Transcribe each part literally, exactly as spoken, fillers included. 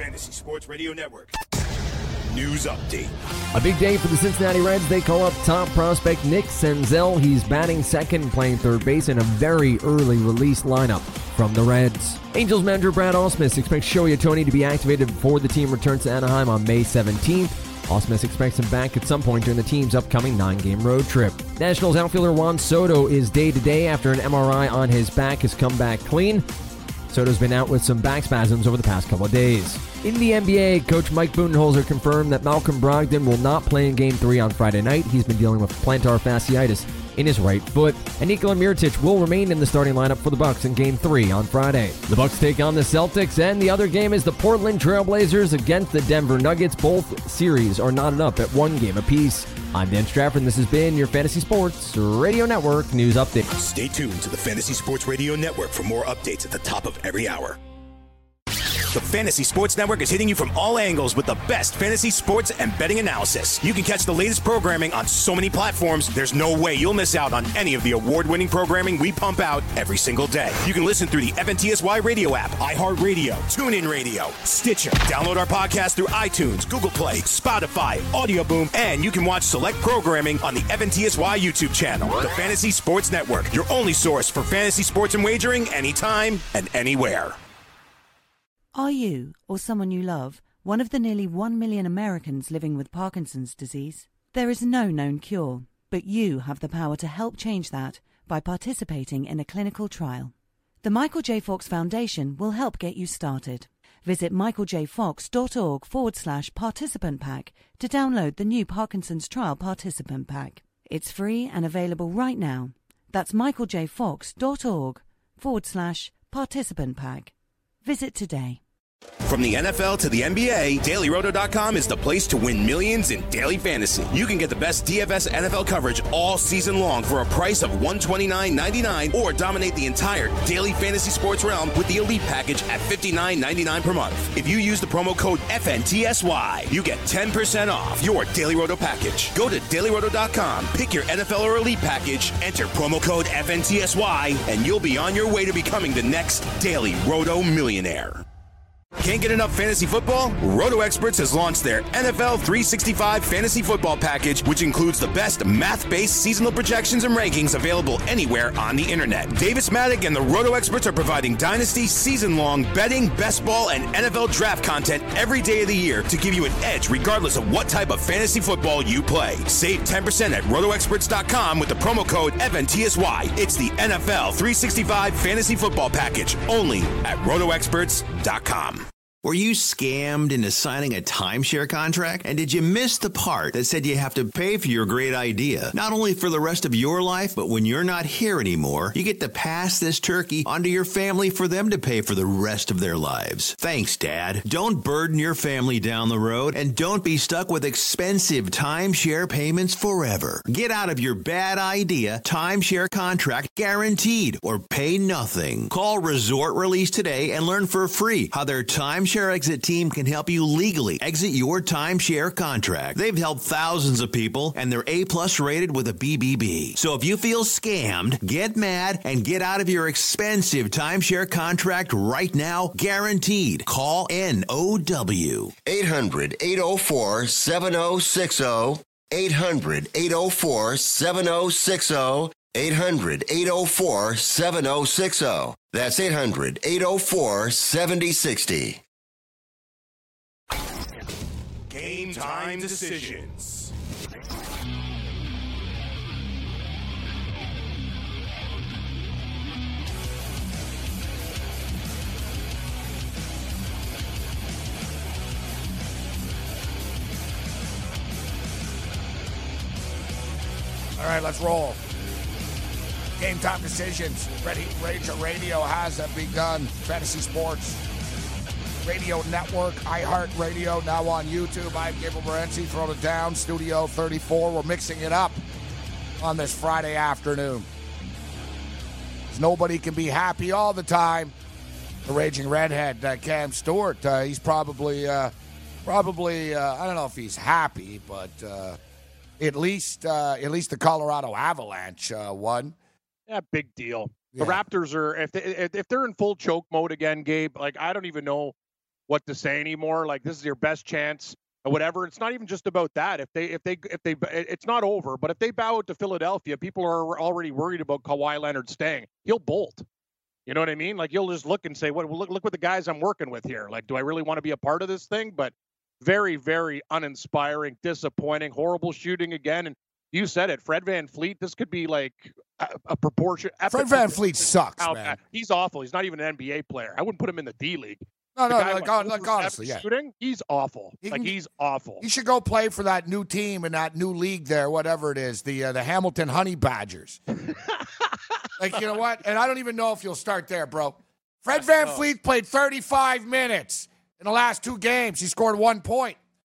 Fantasy Sports Radio Network. News update. A big day for the Cincinnati Reds. They call up top prospect Nick Senzel. He's batting second, playing third base in a very early release lineup from the Reds. Angels manager Brad Ausmus expects Shohei Ohtani to be activated before the team returns to Anaheim on May seventeenth. Ausmus expects him back at some point during the team's upcoming nine-game road trip. Nationals outfielder Juan Soto is day-to-day after an M R I on his back has come back clean. Soto's been out with some back spasms over the past couple of days. In the N B A, coach Mike Budenholzer confirmed that Malcolm Brogdon will not play in Game three on Friday night. He's been dealing with plantar fasciitis in his right foot. And Nikola Mirotic will remain in the starting lineup for the Bucks in Game three on Friday. The Bucks take on the Celtics, and the other game is the Portland Trailblazers against the Denver Nuggets. Both series are knotted up at one game apiece. I'm Dan Strafford, and this has been your Fantasy Sports Radio Network News Update. Stay tuned to the Fantasy Sports Radio Network for more updates at the top of every hour. The Fantasy Sports Network is hitting you from all angles with the best fantasy sports and betting analysis. You can catch the latest programming on so many platforms, there's no way you'll miss out on any of the award-winning programming we pump out every single day. You can listen through the F N T S Y radio app, iHeartRadio, TuneIn Radio, Stitcher. Download our podcast through iTunes, Google Play, Spotify, Audio Boom, and you can watch select programming on the F N T S Y YouTube channel. The Fantasy Sports Network, your only source for fantasy sports and wagering anytime and anywhere. Are you, or someone you love, one of the nearly one million Americans living with Parkinson's disease? There is no known cure, but you have the power to help change that by participating in a clinical trial. The Michael J. Fox Foundation will help get you started. Visit michaeljfox.org forward slash participant pack to download the new Parkinson's Trial Participant Pack. It's free and available right now. That's michaeljfox.org forward slash participant pack. Visit today. From the N F L to the N B A, Daily Roto dot com is the place to win millions in daily fantasy. You can get the best D F S N F L coverage all season long for a price of one hundred twenty-nine ninety-nine, or dominate the entire daily fantasy sports realm with the Elite package at fifty-nine ninety-nine per month. If you use the promo code F N T S Y, you get ten percent off your Daily Roto package. Go to Daily Roto dot com, pick your N F L or Elite package, enter promo code F N T S Y, and you'll be on your way to becoming the next Daily Roto millionaire. Can't get enough fantasy football? Roto Experts has launched their N F L three sixty-five Fantasy Football Package, which includes the best math-based seasonal projections and rankings available anywhere on the internet. Davis Maddock and the Roto Experts are providing Dynasty, season-long betting, best ball, and N F L draft content every day of the year to give you an edge regardless of what type of fantasy football you play. Save ten percent at roto experts dot com with the promo code F N T S Y. It's the N F L three sixty-five Fantasy Football Package, only at roto experts dot com. Were you scammed into signing a timeshare contract? And did you miss the part that said you have to pay for your great idea? Not only for the rest of your life, but when you're not here anymore, you get to pass this turkey onto your family for them to pay for the rest of their lives. Thanks, Dad. Don't burden your family down the road, and don't be stuck with expensive timeshare payments forever. Get out of your bad idea timeshare contract guaranteed, or pay nothing. Call Resort Release today and learn for free how their timeshare exit team can help you legally exit your timeshare contract. They've helped thousands of people, and they're A-plus rated with a B B B. So if you feel scammed, get mad and get out of your expensive timeshare contract right now, guaranteed. Call N O W. eight hundred, eight oh four, seven oh six oh. eight hundred, eight oh four, seven oh six oh. eight hundred, eight oh four, seven oh six oh. That's eight hundred, eight oh four, seven oh six oh. Game time decisions. All right, let's roll. Game time decisions. Ready, Ranger Radio has begun. Fantasy Sports Radio Network, iHeartRadio, now on YouTube. I'm Gabriel Morency, throwing it down, Studio thirty-four. We're mixing it up on this Friday afternoon. Nobody can be happy all the time. The Raging Redhead, uh, Cam Stewart, uh, he's probably, uh, probably, uh, I don't know if he's happy, but uh, at least, uh, at least the Colorado Avalanche uh, won. Yeah, big deal. Yeah. The Raptors are, if they, if they're in full choke mode again, Gabe, like, I don't even know what to say anymore. Like, this is your best chance or whatever. It's not even just about that. If they, if they, if they, it's not over. But if they bow out to Philadelphia, people are already worried about Kawhi Leonard staying. He'll bolt. You know what I mean? Like, you'll just look and say, "What? Look, look what the guys I'm working with here. Like, do I really want to be a part of this thing?" But very, very uninspiring, disappointing, horrible shooting again. And you said it, Fred VanVleet. This could be like a, a proportion. Fred VanVleet sucks, man. He's awful. He's not even an N B A player. I wouldn't put him in the D League. No, the no, like, like, like honestly, yeah. Shooting, he's awful. He like, can, he's awful. He should go play for that new team in that new league there, whatever it is, the uh, the Hamilton Honey Badgers. Like, you know what? And I don't even know if you'll start there, bro. Fred VanVleet played thirty-five minutes in the last two games. He scored one point.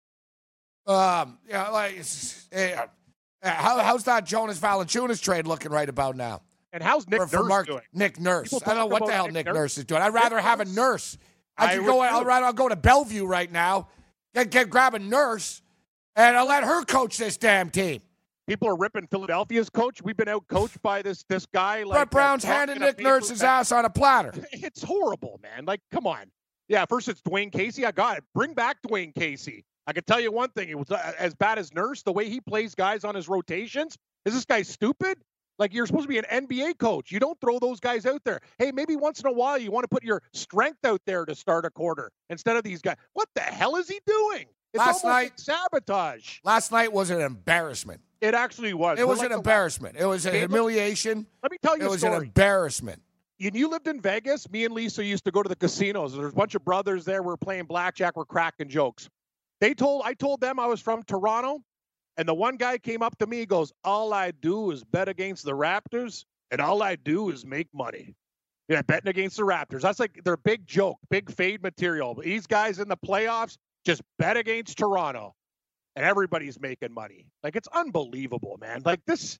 Um, yeah, like, it's, uh, how, how's that Jonas Valanciunas trade looking right about now? And how's Nick for, for Nurse Mark, doing? Nick Nurse. I don't know what the hell Nick, Nick Nurse? Nurse is doing. I'd rather Nick have Nurse? a nurse. I could I go. I'd rather I'll go to Bellevue right now, get, get grab a nurse, and I'll let her coach this damn team. People are ripping Philadelphia's coach. We've been out coached by this this guy. Like Brett Brown's uh, handing Nick Nurse's ass on a platter. It's horrible, man. Like, come on. Yeah, first it's Dwayne Casey. I got it. Bring back Dwayne Casey. I can tell you one thing. It was uh, as bad as Nurse. The way he plays guys on his rotations. Is this guy stupid? Like, you're supposed to be an N B A coach. You don't throw those guys out there. Hey, maybe once in a while you want to put your strength out there to start a quarter instead of these guys. What the hell is he doing? It's last almost night, like sabotage. Last night was an embarrassment. It actually was. It We're was like an embarrassment. It was a humiliation. Let me tell you It a was story. an embarrassment. When you lived in Vegas, me and Lisa used to go to the casinos. There's a bunch of brothers there. We're playing blackjack. We're cracking jokes. They told, I told them I was from Toronto. And the one guy came up to me, he goes, all I do is bet against the Raptors, and all I do is make money. Yeah, betting against the Raptors. That's like their big joke, big fade material. These guys in the playoffs just bet against Toronto, and everybody's making money. Like, it's unbelievable, man. Like, this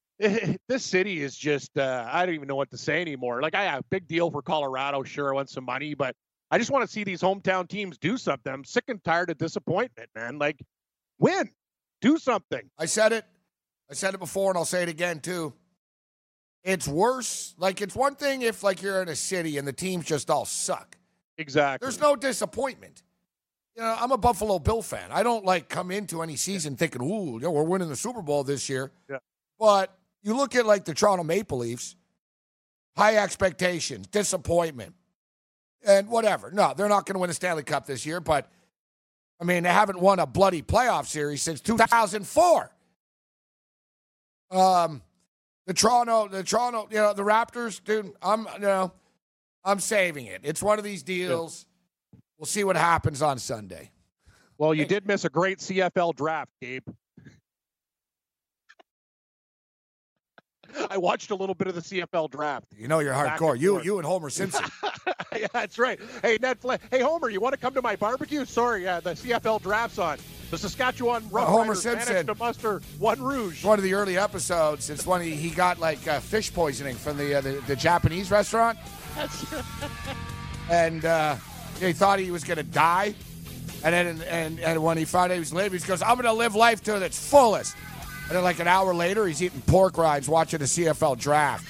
this city is just, uh, I don't even know what to say anymore. Like, I have a big deal for Colorado. Sure, I want some money, but I just want to see these hometown teams do something. I'm sick and tired of disappointment, man. Like, win. Do something. I said it. I said it before, and I'll say it again, too. It's worse. Like, it's one thing if, like, you're in a city and the teams just all suck. Exactly. There's no disappointment. You know, I'm a Buffalo Bill fan. I don't, like, come into any season thinking, ooh, you know, we're winning the Super Bowl this year. Yeah. But you look at, like, the Toronto Maple Leafs, high expectations, disappointment, and whatever. No, they're not going to win a Stanley Cup this year, but I mean, they haven't won a bloody playoff series since two thousand four. Um, the Toronto, the Toronto, you know, the Raptors, dude, I'm, you know, I'm saving it. It's one of these deals. We'll see what happens on Sunday. Well, you did miss a great C F L draft, Gabe. I watched a little bit of the C F L draft. You know you're hardcore. You, you and Homer Simpson. Yeah, that's right. Hey, Netflix. Hey, Homer, you want to come to my barbecue? Sorry, yeah, the C F L draft's on. The Saskatchewan Rough Homer Riders Simpson managed to muster one rouge. One of the early episodes. It's when he, he got like uh, fish poisoning from the, uh, the the Japanese restaurant. That's right. And uh, he thought he was going to die. And then and, and when he found out he was living, he goes, I'm going to live life to its fullest. And then like an hour later, he's eating pork rinds watching the C F L draft.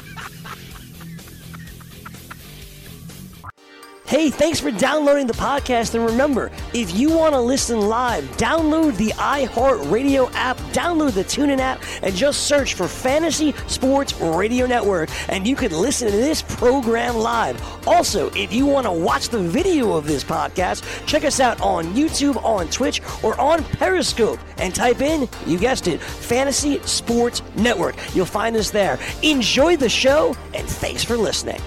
Hey, thanks for downloading the podcast. And remember, if you want to listen live, download the iHeartRadio app, download the TuneIn app, and just search for Fantasy Sports Radio Network, and you can listen to this program live. Also, if you want to watch the video of this podcast, check us out on YouTube, on Twitch, or on Periscope, and type in, you guessed it, Fantasy Sports Network. You'll find us there. Enjoy the show, and thanks for listening.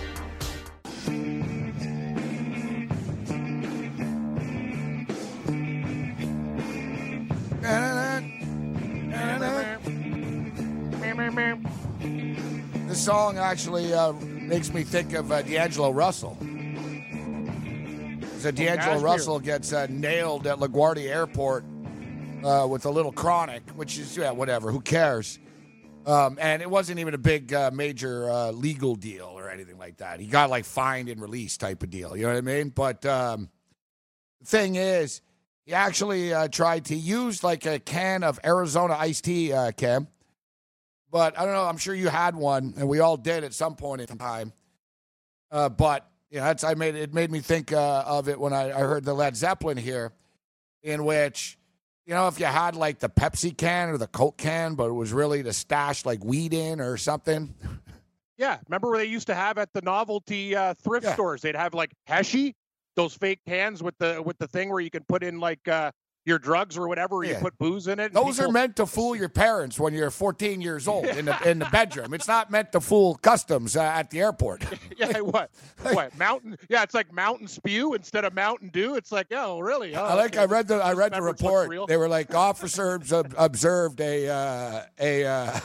This song actually uh, makes me think of uh, D'Angelo Russell. So D'Angelo oh, Russell gets uh, nailed at LaGuardia Airport uh, with a little chronic, which is, yeah, whatever, who cares? Um, and it wasn't even a big uh, major uh, legal deal or anything like that. He got like fined and released type of deal, you know what I mean? But um, the thing is, he actually uh, tried to use like a can of Arizona iced tea, uh, Cam. But I don't know, I'm sure you had one, and we all did at some point in time. Uh, but Yeah, that's I made it made me think uh, of it when I, I heard the Led Zeppelin here, in which, you know, if you had like the Pepsi can or the Coke can, but it was really to stash like weed in or something. Yeah, remember where they used to have at the novelty uh, thrift Yeah. stores? They'd have like Heshy, those fake cans with the with the thing where you can put in like uh, your drugs or whatever. Or Yeah. You put booze in it. and Those people- are meant to fool your parents when you're fourteen years old in the in the bedroom. It's not meant to fool customs uh, at the airport. Yeah, what? What? Mountain? Yeah, it's like Mountain Spew instead of Mountain Dew. It's like, oh, really? Oh, I like. okay. I read the. I read the Beverage looks report. real. They were like officers ob- observed a uh, a. Uh,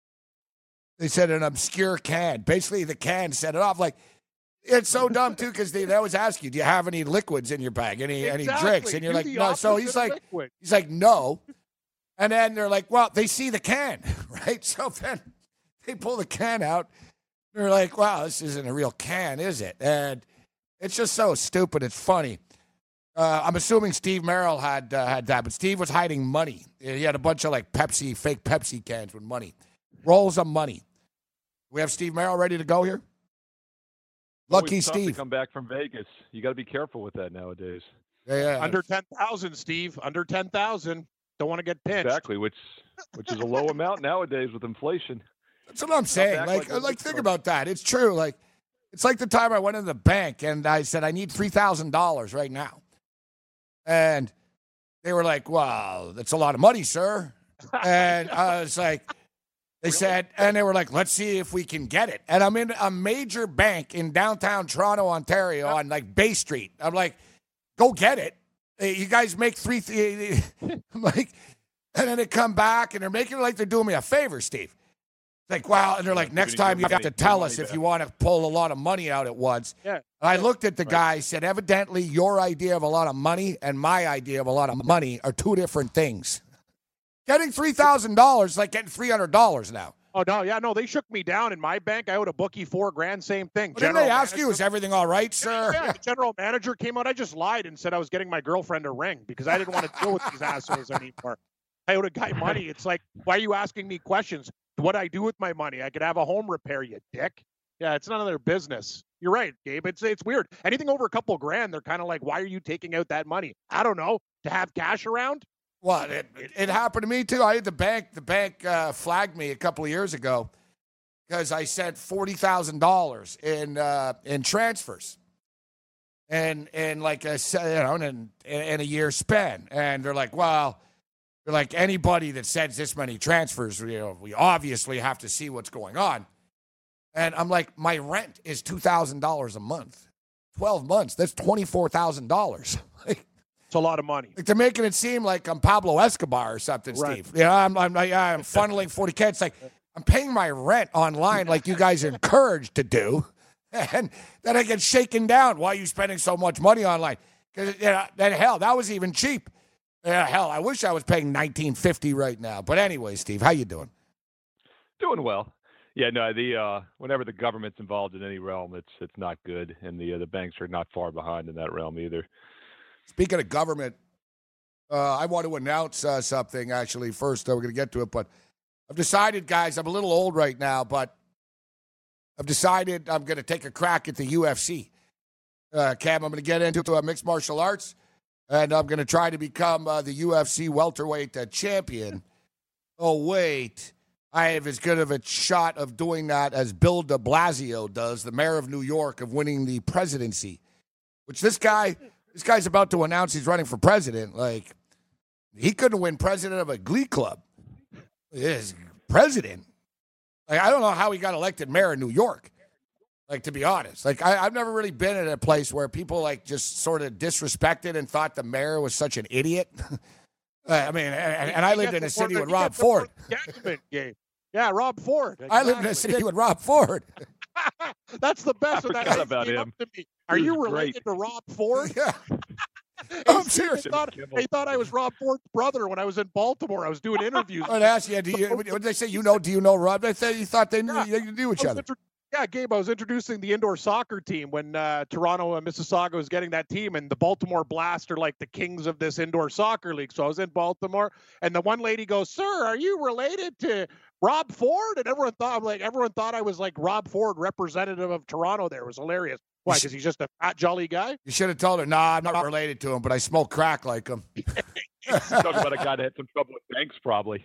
they said an obscure can. Basically, the can set it off. Like, it's so dumb too because they, they always ask you, "Do you have any liquids in your bag? Any any Exactly. drinks?" And you're Do like, the "No." So opposite he's of like, liquid. he's like, "No," and then they're like, "Well, they see the can, right?" So then they pull the can out. They're like, "Wow, this isn't a real can, is it?" And it's just so stupid. It's funny. Uh, I'm assuming Steve Merrill had uh, had that, but Steve was hiding money. He had a bunch of like Pepsi, fake Pepsi cans with money, rolls of money. We have Steve Merrill ready to go here. Lucky Always tough to Steve. come back from Vegas. You got to be careful with that nowadays. Yeah, Under ten thousand, Steve. Under ten thousand. Don't want to get pinched. Exactly, which which is a low amount nowadays with inflation. that's what I'm saying. back Like, like like, a big think club. about that. It's true. Like, it's like the time I went in the bank and I said I need three thousand dollars right now, and they were like, "Well, that's a lot of money, sir." And I was like, they said, and they were like, "Let's see if we can get it." And I'm in a major bank in downtown Toronto, Ontario, on like Bay Street. I'm like, "Go get it." Hey, you guys make three. Th- I'm like, and then they come back and they're making it like they're doing me a favor, Steve. Like, wow. And they're like, next Giving time you your have to money- tell your us money if back. you want to pull a lot of money out at once. Yeah. And I looked at the guy, said, evidently your idea of a lot of money and my idea of a lot of money are two different things. Getting three thousand dollars is like getting three hundred dollars now. Oh, no. Yeah, no. They shook me down in my bank. I owed a bookie four grand. Same thing. But didn't they ask you, is everything all right, sir? Yeah, the general manager came out. I just lied and said I was getting my girlfriend a ring because I didn't want to deal with these assholes anymore. I owed a guy money. It's like, why are you asking me questions? What I do with my money? I could have a home repair, you dick. Yeah, it's none of their business. You're right, Gabe. It's it's weird. Anything over a couple grand, they're kind of like, why are you taking out that money? I don't know. To have cash around? What? It, it happened to me too. I had the bank. The bank uh, flagged me a couple of years ago because I sent forty thousand dollars in uh, in transfers, and and like a you know in, in a year span. And they're like, well, they're like anybody that sends this many transfers, you know, we obviously have to see what's going on. And I'm like, my rent is two thousand dollars a month, twelve months. That's twenty four thousand dollars. It's a lot of money. Like they're making it seem like I'm Pablo Escobar or something, Right. Steve. Yeah, I'm, I'm, I'm funneling forty K. It's like I'm paying my rent online like you guys are encouraged to do. And then I get shaken down. Why are you spending so much money online? Because, you know, then hell, that was even cheap. Yeah, hell, I wish I was paying nineteen fifty right now. But anyway, Steve, how you doing? Doing well. Yeah, no, the uh, whenever the government's involved in any realm, it's it's not good, and the uh, the banks are not far behind in that realm either. Speaking of government, uh, I want to announce uh, something, actually, first. Uh, we're going to get to it, but I've decided, guys, I'm a little old right now, but I've decided I'm going to take a crack at the U F C. Uh, Cam, I'm going to get into uh, mixed martial arts, and I'm going to try to become uh, the U F C welterweight uh, champion. Oh, wait. I have as good of a shot of doing that as Bill de Blasio does, the mayor of New York, of winning the presidency, which this guy... This guy's about to announce he's running for president. Like, he couldn't win president of a glee club. He is president. Like, I don't know how he got elected mayor of New York. Like, to be honest. Like, I, I've never really been in a place where people, like, just sort of disrespected and thought the mayor was such an idiot. I mean, and, and I lived in a city with Rob Ford. Yeah, Rob Ford. I lived in a city with Rob Ford. That's the best I of that. forgot He about came him. up to me. Are He you was related great. to Rob Ford? Yeah. Hey, I'm Steve, serious. They thought, they thought I was Rob Ford's brother when I was in Baltimore. I was doing interviews. I'd ask you, do you, what did they say? You know, do you know Rob? They said you thought they knew, Yeah. they knew each I was other. intro- yeah, Gabe, I was introducing the indoor soccer team when uh, Toronto and Mississauga was getting that team, and the Baltimore Blast are like the kings of this indoor soccer league. So I was in Baltimore, and the one lady goes, "Sir, are you related to Rob Ford?" And everyone thought, like, everyone thought I was like Rob Ford, representative of Toronto. There, it was hilarious. Why? Because he's just a fat, jolly guy? You should have told her, nah, I'm not related to him, but I smoke crack like him. Talking about a guy that had some trouble with banks, probably.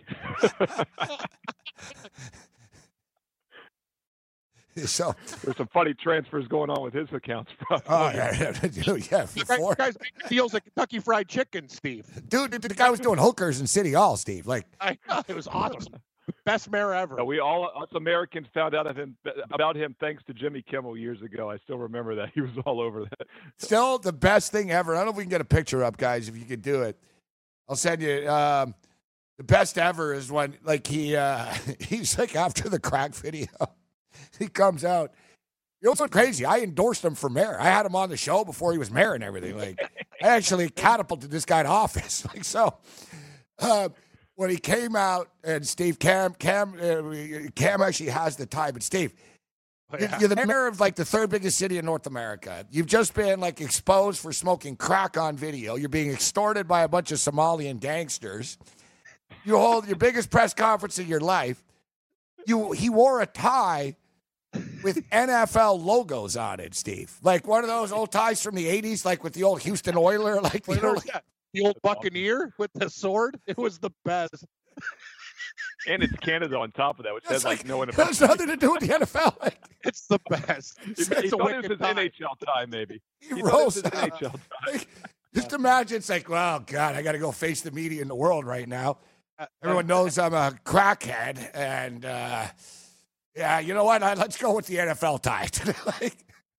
So there's some funny transfers going on with his accounts. Probably. Oh yeah, yeah. yeah before. Guys make deals like Kentucky Fried Chicken, Steve. Dude, the guy was doing hookers in City Hall, Steve. Like, I know, it was awesome. Best mayor ever. No, we all us Americans found out of him about him thanks to Jimmy Kimmel years ago. I still remember that. He was all over that. Still the best thing ever. I don't know if we can get a picture up, guys. If you could do it, I'll send you. Um, the best ever is when, like, he uh, he's like after the crack video. He comes out. You know what's so crazy? I endorsed him for mayor. I had him on the show before he was mayor and everything. Like, I actually catapulted this guy to office. Like, so uh, when he came out, and Steve Cam Cam uh, Cam actually has the tie, but Steve, oh, yeah. you're the mayor of like the third biggest city in North America. You've just been like exposed for smoking crack on video. You're being extorted by a bunch of Somalian gangsters. You hold your biggest press conference of your life. You he wore a tie with N F L logos on it, Steve. Like one of those old ties from the eighties, like with the old Houston Oiler, like the, old, yeah. the old Buccaneer with the sword. It was the best. And it's Canada on top of that, which has like, like no one. It has nothing to do with the N F L. Like, it's the best. It's, it's he a thought it was his tie. N H L tie, maybe. He, he rose his N H L tie. Like, just imagine it's like, well, God, I got to go face the media in the world right now. Everyone knows I'm a crackhead, and uh, yeah, you know what? Let's go with the N F L tie. Like,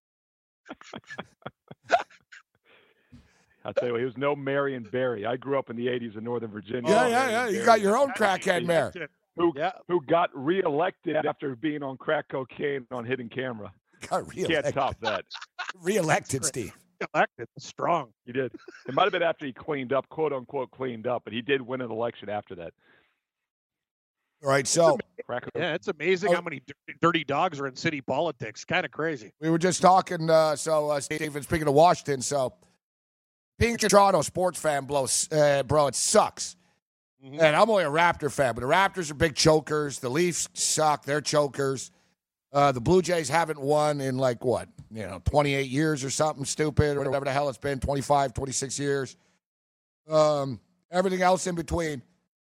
I'll tell you what, he was no Marion Barry. I grew up in the eighties in Northern Virginia. Yeah, yeah, yeah. You got your own crackhead mayor. Who, yeah. who got reelected after being on crack cocaine on hidden camera. Got reelected. Can't top that. Reelected, Steve. Elected, strong. He did. It might have been after he cleaned up, quote unquote, cleaned up, but he did win an election after that. All right, so yeah, it's amazing oh, how many dirty dogs are in city politics. Kind of crazy. We were just talking. Uh, so, uh, Stephen, speaking of Washington, so being a Toronto sports fan, blows, uh, bro, it sucks. Mm-hmm. And I'm only a Raptor fan, but the Raptors are big chokers. The Leafs suck; they're chokers. Uh, the Blue Jays haven't won in like what, you know, twenty-eight years or something stupid, or whatever the hell it's been, twenty-five, twenty-six years. Um, everything else in between.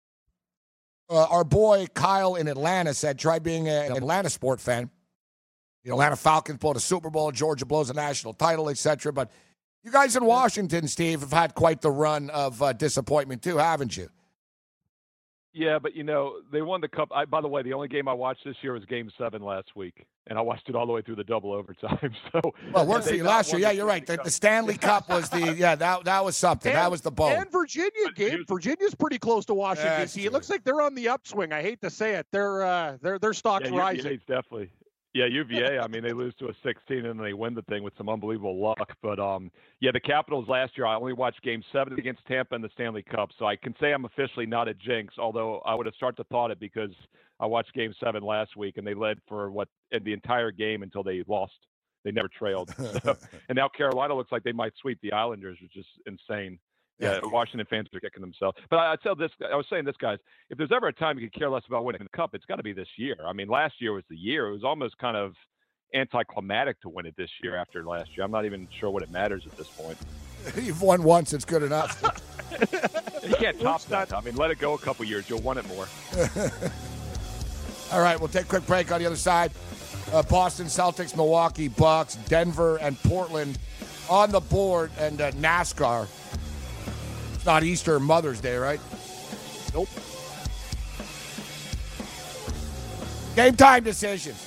Uh, our boy Kyle in Atlanta said, try being a, an Atlanta sport fan. The Atlanta Falcons blow the Super Bowl, Georgia blows a national title, et cetera. But you guys in Washington, Steve, have had quite the run of uh, disappointment too, haven't you? Yeah, but, you know, they won the Cup. I, by the way, the only game I watched this year was Game seven last week, and I watched it all the way through the double overtime. So, well, it worked for you last year. Yeah, you're right. The, the Stanley Cup was the, yeah, that that was something. And, that was the bowl. And Virginia, Gabe. Virginia's pretty close to Washington, D C. It looks like they're on the upswing. I hate to say it. Their uh, their their stock's yeah, rising. U V A's definitely. Yeah, U V A, I mean, they lose to a sixteen and they win the thing with some unbelievable luck. But, um, yeah, the Capitals last year, I only watched Game seven against Tampa in the Stanley Cup. So I can say I'm officially not a jinx, although I would have started to thought it because I watched Game seven last week and they led for what in the entire game until they lost. They never trailed. So, and now Carolina looks like they might sweep the Islanders, which is insane. Yeah, Washington fans are kicking themselves. But I, I tell this, I was saying this, guys, if there's ever a time you could care less about winning the Cup, it's got to be this year. I mean, last year was the year. It was almost kind of anticlimactic to win it this year after last year. I'm not even sure what it matters at this point. You've won once. It's good enough. You can't top that. I mean, let it go a couple years. You'll want it more. All right, we'll take a quick break on the other side. Uh, Boston Celtics, Milwaukee Bucks, Denver, and Portland on the board, and uh, NASCAR. It's not Easter or Mother's Day, right? Nope. Game time decisions.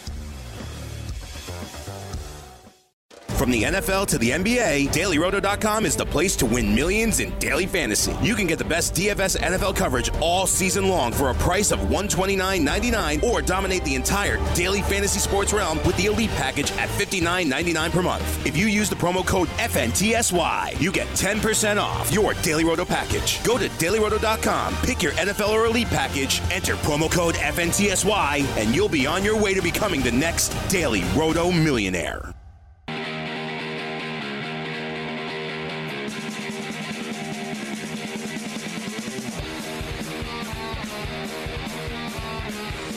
From the N F L to the N B A, Daily Roto dot com is the place to win millions in daily fantasy. You can get the best D F S N F L coverage all season long for a price of one hundred twenty-nine ninety-nine, or dominate the entire daily fantasy sports realm with the Elite package at fifty-nine ninety-nine per month. If you use the promo code F N T S Y, you get ten percent off your Daily Roto package. Go to Daily Roto dot com, pick your N F L or Elite package, enter promo code F N T S Y, and you'll be on your way to becoming the next Daily Roto millionaire.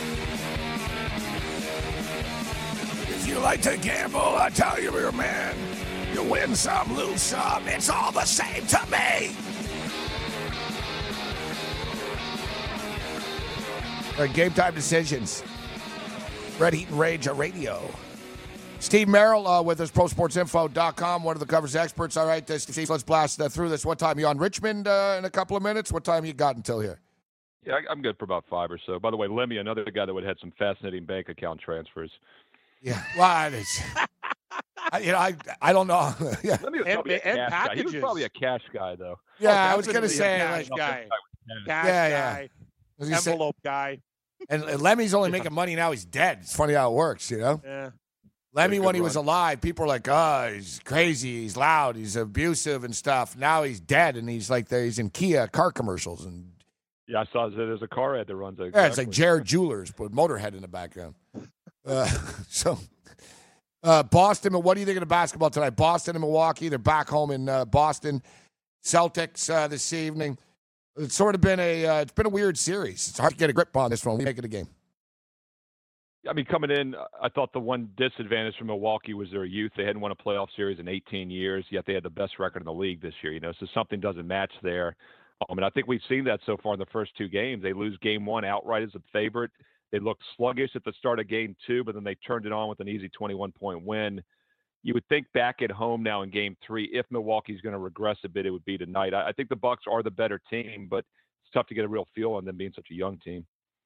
Like to gamble, I tell you, you're a man. You win some, lose some. It's all the same to me. All right, game time decisions. Red Heat and Rage on radio. Steve Merrill uh, with us, pro sports info dot com, one of the covers experts. All right, uh, Steve, let's blast uh, through this. What time are you on Richmond uh, in a couple of minutes? What time you got until here? Yeah, I- I'm good for about five or so. By the way, Lemmy, another guy that would have had some fascinating bank account transfers. Yeah, well, it's, I, you know, I I don't know. Yeah, Lemmy was And- probably a and cash guy. He was packages. probably a cash guy, though. yeah I was gonna Definitely a say, cash like, guy, cash Yeah, yeah. guy, as you said- envelope guy. and, and Lemmy's only making money now. He's dead. It's funny how it works, you know. Yeah. Lemmy, good when he run. was alive, people were like, "Oh, he's crazy. He's loud. He's abusive and stuff." Now he's dead, and he's like, the, he's in Kia car commercials, and Yeah, I saw that there's a car ad that runs it. yeah, it's like Jared Jewelers, but Motorhead in the background. Uh, so, uh, Boston. What do you think of the basketball tonight? Boston and Milwaukee. They're back home in uh, Boston. Celtics uh, this evening. It's sort of been a uh, it's been a weird series. It's hard to get a grip on this one. We make it a game. I mean, coming in, I thought the one disadvantage for Milwaukee was their youth. They hadn't won a playoff series in eighteen years, yet they had the best record in the league this year. You know, so something doesn't match there. Um, and I think we've seen that so far in the first two games. They lose game one outright as a favorite. They looked sluggish at the start of game two, but then they turned it on with an easy twenty-one point win. You would think back at home now in game three, if Milwaukee's going to regress a bit, it would be tonight. I, I think the Bucks are the better team, but it's tough to get a real feel on them being such a young team.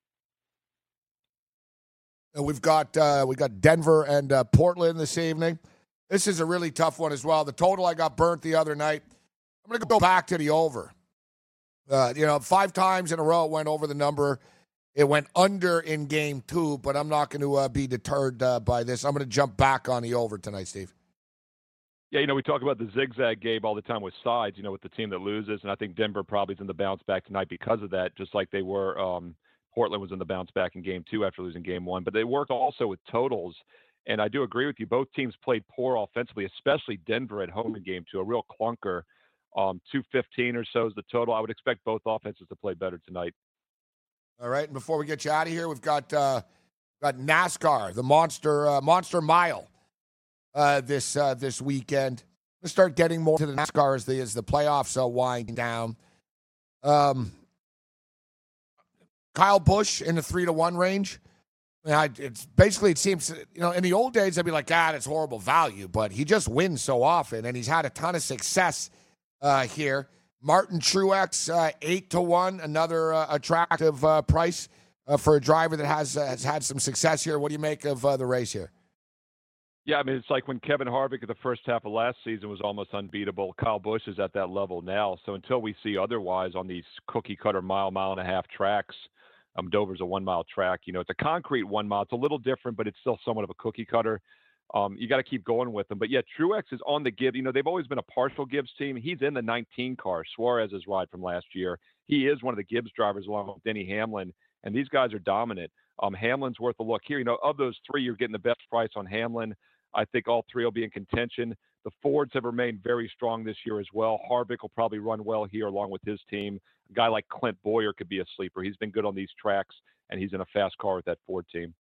And we've got uh, we got Denver and uh, Portland this evening. This is a really tough one as well. The total I got burnt the other night. I'm going to go back to the over. Uh, you know, five times in a row it went over the number. It went under in game two, but I'm not going to uh, be deterred uh, by this. I'm going to jump back on the over tonight, Steve. Yeah, you know, we talk about the zigzag game all the time with sides, you know, with the team that loses, and I think Denver probably is in the bounce back tonight because of that, just like they were um, – Portland was in the bounce back in game two after losing game one, but they work also with totals. And I do agree with you. Both teams played poor offensively, especially Denver at home in game two, a real clunker. Um, two fifteen or so is the total. I would expect both offenses to play better tonight. All right. And before we get you out of here, we've got, uh, got NASCAR, the Monster uh, Monster Mile uh, this uh, this weekend. Let's start getting more to the NASCAR as the, as the playoffs uh, wind down. Um, Kyle Busch in the three to one range. I mean, I, it's basically, it seems, you know, in the old days, I'd be like, God, it's horrible value, but he just wins so often, and he's had a ton of success uh, here. Martin Truex, uh, eight to one, another uh, attractive uh, price uh, for a driver that has uh, has had some success here. What do you make of uh, the race here? Yeah, I mean, it's like when Kevin Harvick at the first half of last season was almost unbeatable. Kyle Busch is at that level now. So until we see otherwise on these cookie-cutter mile, mile and a half tracks, Um, Dover's a one-mile track. You know, it's a concrete one mile. It's a little different, but it's still somewhat of a cookie cutter. Um, you got to keep going with them. But, yeah, Truex is on the Gibbs. You know, they've always been a partial Gibbs team. He's in the nineteen car, Suarez's ride from last year. He is one of the Gibbs drivers along with Denny Hamlin, and these guys are dominant. Um, Hamlin's worth a look here. You know, of those three, you're getting the best price on Hamlin. I think all three will be in contention. The Fords have remained very strong this year as well. Harvick will probably run well here along with his team. A guy like Clint Boyer could be a sleeper. He's been good on these tracks, and he's in a fast car with that Ford team.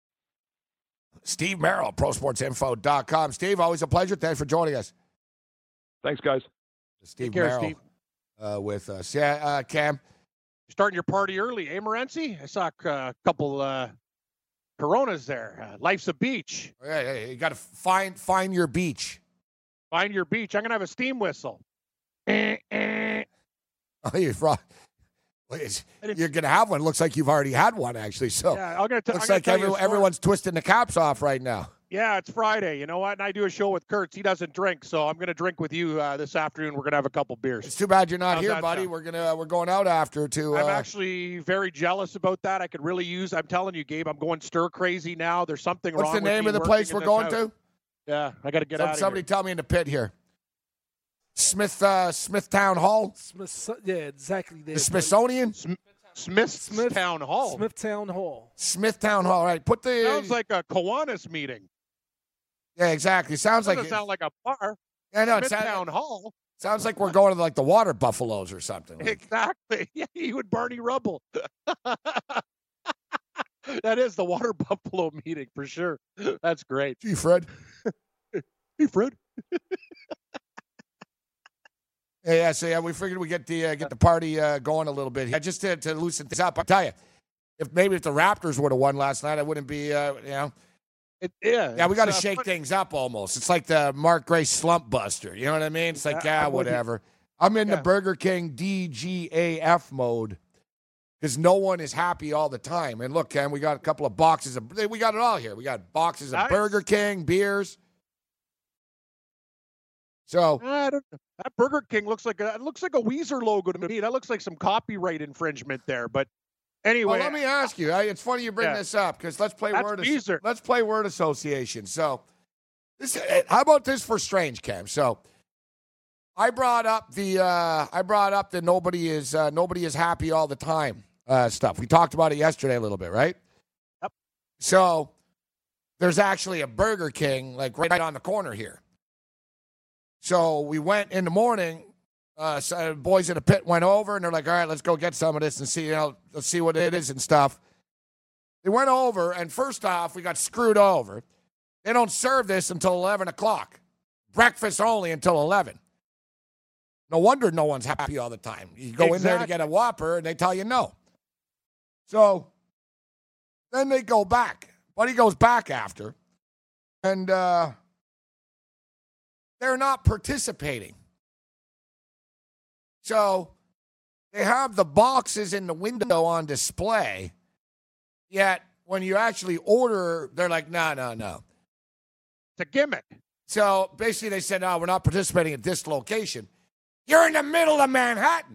Steve Merrill, pro sports info dot com. Steve, always a pleasure. Thanks for joining us. Thanks, guys. Steve Take care, Merrill Steve. Uh, with us. Yeah, uh, Cam. You're starting your party early, eh, Morency? I saw a couple uh, Coronas there. Uh, Life's a beach. Yeah, yeah, you got to find find your beach. Find your beach. I'm going to have a steam whistle. Eh, eh. Oh, you're wrong. You're going to have one. Looks like you've already had one, actually. So Yeah, I'm going to looks like every, everyone's twisting the caps off right now. Yeah, it's Friday. You know what? And I do a show with Kurtz. He doesn't drink, so I'm going to drink with you uh, this afternoon. We're going to have a couple beers. It's too bad you're not How's here, that buddy. sound? We're gonna we're going out after to. Uh, I'm actually very jealous about that. I could really use. I'm telling you, Gabe. I'm going stir crazy now. There's something what's wrong. the name with of me the place working we're in going this house. to? Yeah, I got to get Some, out of somebody here. tell me in the pit here. Smith uh, Smithtown Hall. Smith, yeah, exactly. There, The Smithsonian. Smith Smith Town Hall. Smithtown Hall. Smithtown Hall. All right, put the. Sounds like a Kiwanis meeting. Yeah, exactly. Sounds Doesn't like. sound like a bar. Yeah, no, it sounds, Smithtown Hall. sounds like we're going to like the Water Buffaloes or something. Like, Exactly. Yeah, you and Barney Rubble. That is the Water Buffalo meeting for sure. That's great. gee, Fred. Hey, Fred. Yeah, yeah. So yeah, we figured we get the uh, get the party uh, going a little bit here, just to, to loosen things up. I tell you, if maybe if the Raptors would have won last night, I wouldn't be. Uh, you know, it, yeah, yeah. We got to uh, shake but, things up almost. It's like the Mark Gray slump buster. You know what I mean? It's like yeah, whatever. I'm in yeah. the Burger King D G A F mode because no one is happy all the time. And look, Ken, we got a couple of boxes of. We got it all here. We got boxes of nice. Burger King beers. So I don't know. That Burger King looks like a it looks like a Weezer logo to me. That looks like some copyright infringement there. But anyway, well, let me ask you. It's funny you bring yeah. this up because let's play That's word. Weezer. Let's play word association. So, this. How about this for Strange Cam? So, I brought up the. Uh, I brought up that nobody is uh, nobody is happy all the time. Uh, stuff we talked about it yesterday a little bit, right? Yep. So, there's actually a Burger King like right on the corner here. So we went in the morning. Uh, so boys in the pit went over, and they're like, "All right, let's go get some of this and see, you know, let's see what it is and stuff." They went over, and first off, we got screwed over. They don't serve this until eleven o'clock. Breakfast only until eleven. No wonder no one's happy all the time. You go exactly. in there to get a Whopper, and they tell you no. So then they go back. Buddy goes back after, and uh, they're not participating. So they have the boxes in the window on display, yet when you actually order, they're like, no, no, no. It's a gimmick. So basically they said, no, we're not participating at this location. You're in the middle of Manhattan.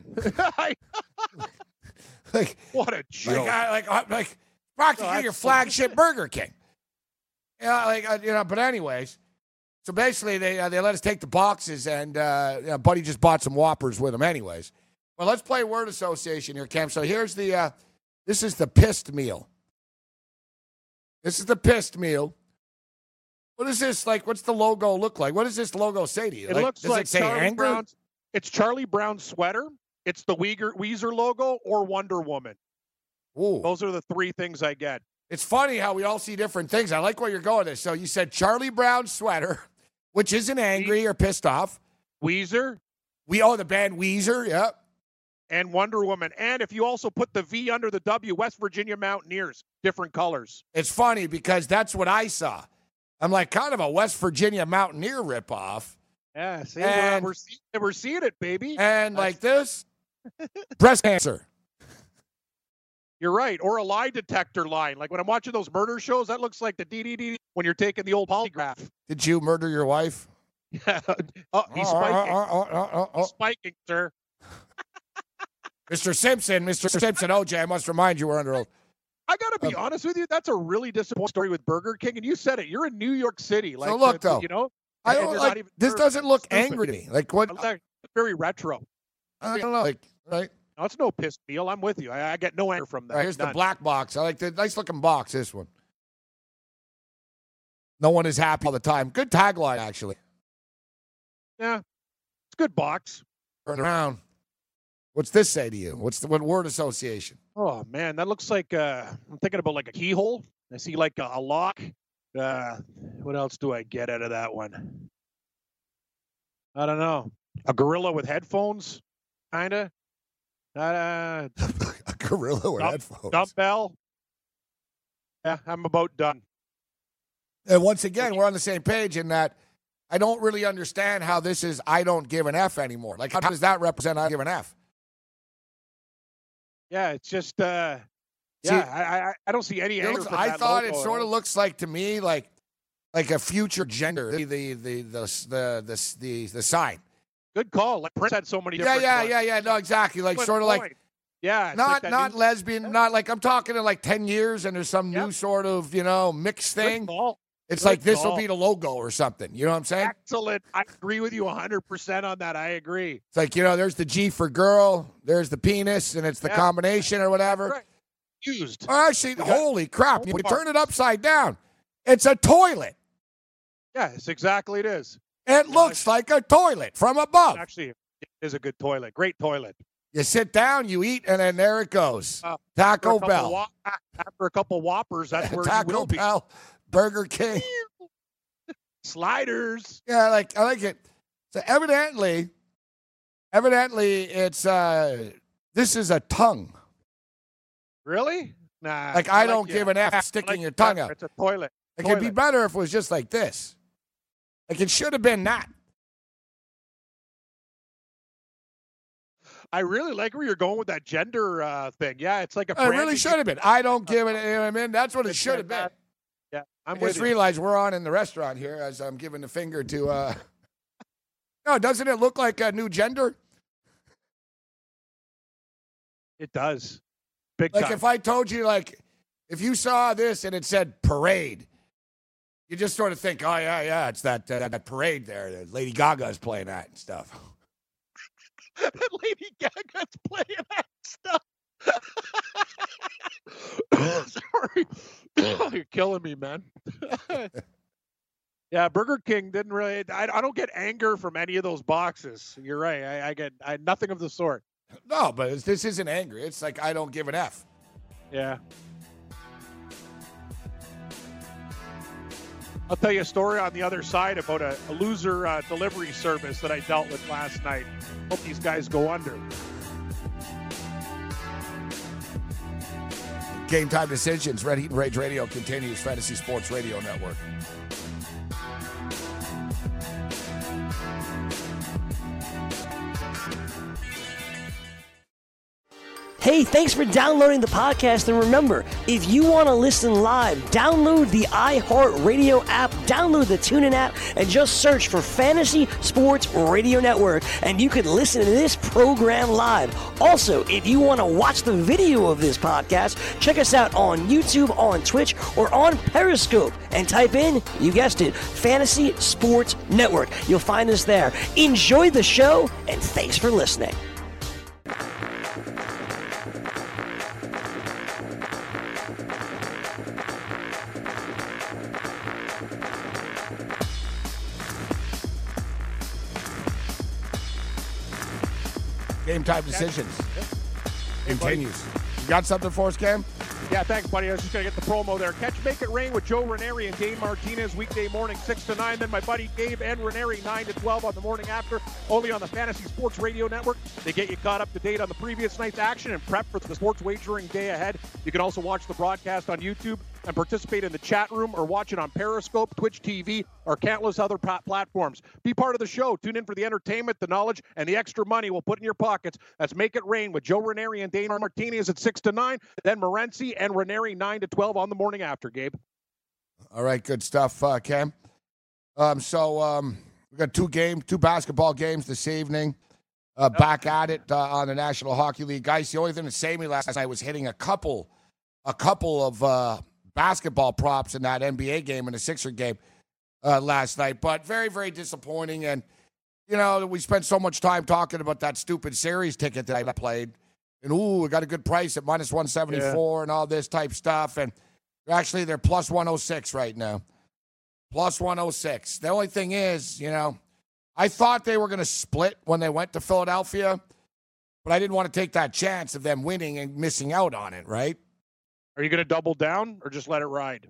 like, what a joke. Like, like, like practically oh, your flagship Burger King. Yeah, like, uh, you know, but anyways. So basically, they uh, they let us take the boxes, and uh, you know, Buddy just bought some Whoppers with him anyways. Well, let's play word association here, Cam. So here's the, uh, this is the pissed meal. This is the pissed meal. What is this, like, what's the logo look like? What does this logo say to you? It like, looks does like it say Charlie anger? Brown's, it's Charlie Brown's sweater, it's the Weezer, Weezer logo, or Wonder Woman. Ooh. Those are the three things I get. It's funny how we all see different things. I like where you're going there. So you said Charlie Brown sweater, which isn't angry or pissed off. Weezer. We oh the band Weezer, yep. And Wonder Woman. And if you also put the V under the W, West Virginia Mountaineers, different colors. It's funny because that's what I saw. I'm like kind of a West Virginia Mountaineer ripoff. Yeah, see, and, we're, we're, seeing, we're seeing it, baby. And that's, like this, breast cancer. You're right. Or a lie detector line. Like when I'm watching those murder shows, that looks like the D D D when you're taking the old polygraph. Did you murder your wife? Yeah. Oh, he's spiking. Oh, oh, oh, oh, oh. He's spiking, sir. Mister Simpson, Mister Simpson, O J, I must remind you we're under oath. I got to be um, honest with you. That's a really disappointing story with Burger King. And you said it. You're in New York City. Like, so look, though. You know? I don't like, this sure. doesn't look angry to me. Like what? It's very retro. I don't know. Like, right? No, it's no pissed meal. I'm with you. I, I get no anger from that. Right, here's None. the black box. I like the nice looking box, this one. No one is happy all the time. Good tagline, actually. Yeah. It's a good box. Turn around. What's this say to you? What's the what word association? Oh, man. That looks like, uh, I'm thinking about like a keyhole. I see like a, a lock. Uh, what else do I get out of that one? I don't know. A gorilla with headphones, kind of. Uh, a gorilla with dumb, headphones. Dumbbell. Yeah, I'm about done. And once again, we're on the same page in that I don't really understand how this is I don't give an F anymore. Like, how does that represent I give an F? Yeah, it's just, uh, yeah, see, I, I I don't see any anger looks, from I that thought logo it sort of looks like, to me, like like a future gender, the the the the the the, the, the sign. Good call. Like Prince had so many Yeah, different yeah, ones. yeah, yeah. No, exactly. Like Good sort of point. like yeah, it's not like not new, lesbian, yeah. not like I'm talking in like ten years and there's some Yep. new sort of, you know, mixed thing. Good call. It's Good like this will call. be the logo or something. You know what I'm saying? Excellent. I agree with you one hundred percent on that. I agree. It's like, you know, there's the G for girl, there's the penis, and it's the Yeah. combination or whatever. Right. Used. Or actually, got- holy crap, Both you parts. turn it upside down. It's a toilet. Yeah, it's exactly it is. It looks like a toilet from above. Actually, it is a good toilet. Great toilet. You sit down, you eat, and then there it goes. Uh, Taco after a couple Bell. Wha- after a couple Whoppers, that's where you Taco will be. Bell, Burger King. Sliders. Yeah, I like I like it. So evidently, Evidently, it's uh, this is a tongue. Really? Nah. Like, I, I like don't give an F I sticking like your tongue out. It's a toilet. It toilet. could be better if it was just like this. Like, it should have been that. I really like where you're going with that gender uh, thing. Yeah, it's like a. It really should have been. I don't give it. You know what I mean? That's what it should have been. Yeah, I'm I with just you. realized we're on in the restaurant here as I'm giving the finger to. Uh... No, doesn't it look like a new gender? It does. Big like time. if I told you, like, if you saw this and it said parade, you just sort of think, oh yeah, yeah, it's that uh, that parade there. That Lady Gaga is playing that and stuff. That Lady Gaga's playing that stuff. Sorry. You're killing me, man. Yeah, Burger King didn't really. I, I don't get anger from any of those boxes. You're right. I, I get I, nothing of the sort. No, but it's, this isn't angry. It's like I don't give an F. Yeah. I'll tell you a story on the other side about a, a loser uh, delivery service that I dealt with last night. Hope these guys go under. Game Time Decisions. Red Heat and Rage Radio continues. Fantasy Sports Radio Network. Hey, thanks for downloading the podcast. And remember, if you want to listen live, download the iHeartRadio app, download the TuneIn app, and just search for Fantasy Sports Radio Network, and you can listen to this program live. Also, if you want to watch the video of this podcast, check us out on YouTube, on Twitch, or on Periscope, and type in, you guessed it, Fantasy Sports Network. You'll find us there. Enjoy the show, and thanks for listening. Game Time Decisions continues. You got something for us, Cam? Yeah, thanks, buddy. I was just going to get the promo there. Catch Make It Rain with Joe Ranieri and Dave Martinez weekday morning, six to nine. Then my buddy Gabe and Ranieri, nine to twelve on the morning after, only on the Fantasy Sports Radio Network. They get you caught up to date on the previous night's action and prep for the sports wagering day ahead. You can also watch the broadcast on YouTube and participate in the chat room or watch it on Periscope, Twitch T V, or countless other platforms. Be part of the show. Tune in for the entertainment, the knowledge, and the extra money we'll put in your pockets. That's Make It Rain with Joe Ranieri and Dana Martinez at six to nine. Then Morency and Ranieri nine to twelve on the morning after, Gabe. All right, good stuff, uh, Cam. Um, so um, we got two games, two basketball games this evening. Uh, yep. Back at it uh, on the National Hockey League. Guys, the only thing that saved me last night was hitting a couple, a couple of uh, basketball props in that N B A game and the Sixer game uh, last night. But very, very disappointing. And, you know, we spent so much time talking about that stupid series ticket that I played. And, ooh, we got a good price at minus one seventy-four yeah. and all this type stuff. And actually, they're plus one oh six right now. Plus one oh six. The only thing is, you know, I thought they were going to split when they went to Philadelphia, but I didn't want to take that chance of them winning and missing out on it, right? Are you going to double down or just let it ride?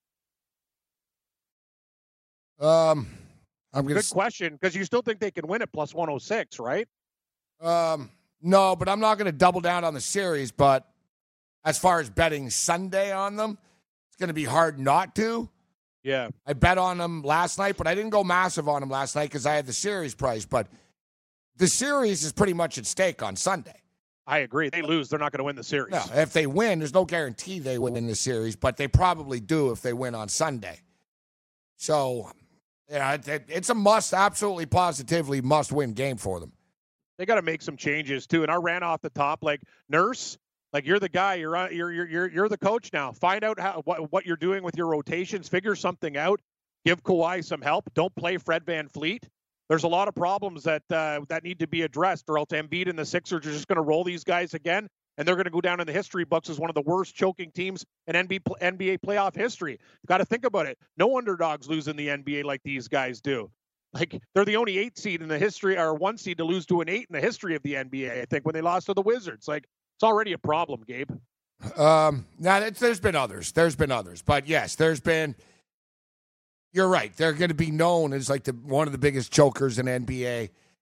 Um, I'm going Good s- question, because you still think they can win at plus one oh six, right? Um, no, but I'm not going to double down on the series. But as far as betting Sunday on them, it's going to be hard not to. Yeah. I bet on them last night, but I didn't go massive on them last night because I had the series price. But the series is pretty much at stake on Sunday. I agree. They lose, they're not going to win the series. No, if they win, there's no guarantee they win in the series, but they probably do if they win on Sunday. So, yeah, it, it, it's a must, absolutely positively must-win game for them. They got to make some changes, too. And I ran off the top, like, Nurse, like, you're the guy. You're uh, you're you're you're you're the coach now. Find out how what, what you're doing with your rotations. Figure something out. Give Kawhi some help. Don't play Fred VanVleet. There's a lot of problems that uh, that need to be addressed, or else Embiid and the Sixers are just going to roll these guys again, and they're going to go down in the history books as one of the worst choking teams in N B A playoff history. You've got to think about it. No underdogs lose in the N B A like these guys do. Like, they're the only eight seed in the history, or one seed to lose to an eight in the history of the N B A, I think, when they lost to the Wizards. Like, it's already a problem, Gabe. Um, now, it's, there's been others. There's been others. But, yes, there's been – you're right. They're going to be known as, like, the one of the biggest chokers in N B A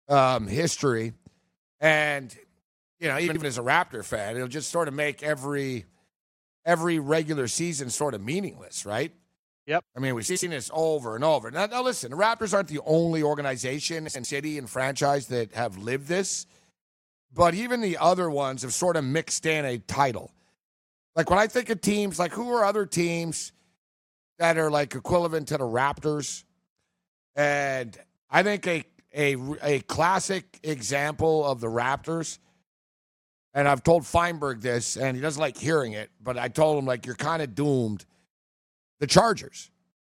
um, history. And, you know, even as a Raptor fan, it'll just sort of make every every regular season sort of meaningless, right? Yep. I mean, we've seen this over and over. Now, now, listen, the Raptors aren't the only organization and city and franchise that have lived this, but even the other ones have sort of mixed in a title. Like, when I think of teams, like, who are other teams that are, like, equivalent to the Raptors? And I think a a, a classic example of the Raptors, and I've told Feinberg this, and he doesn't like hearing it, but I told him, like, you're kind of doomed. The Chargers.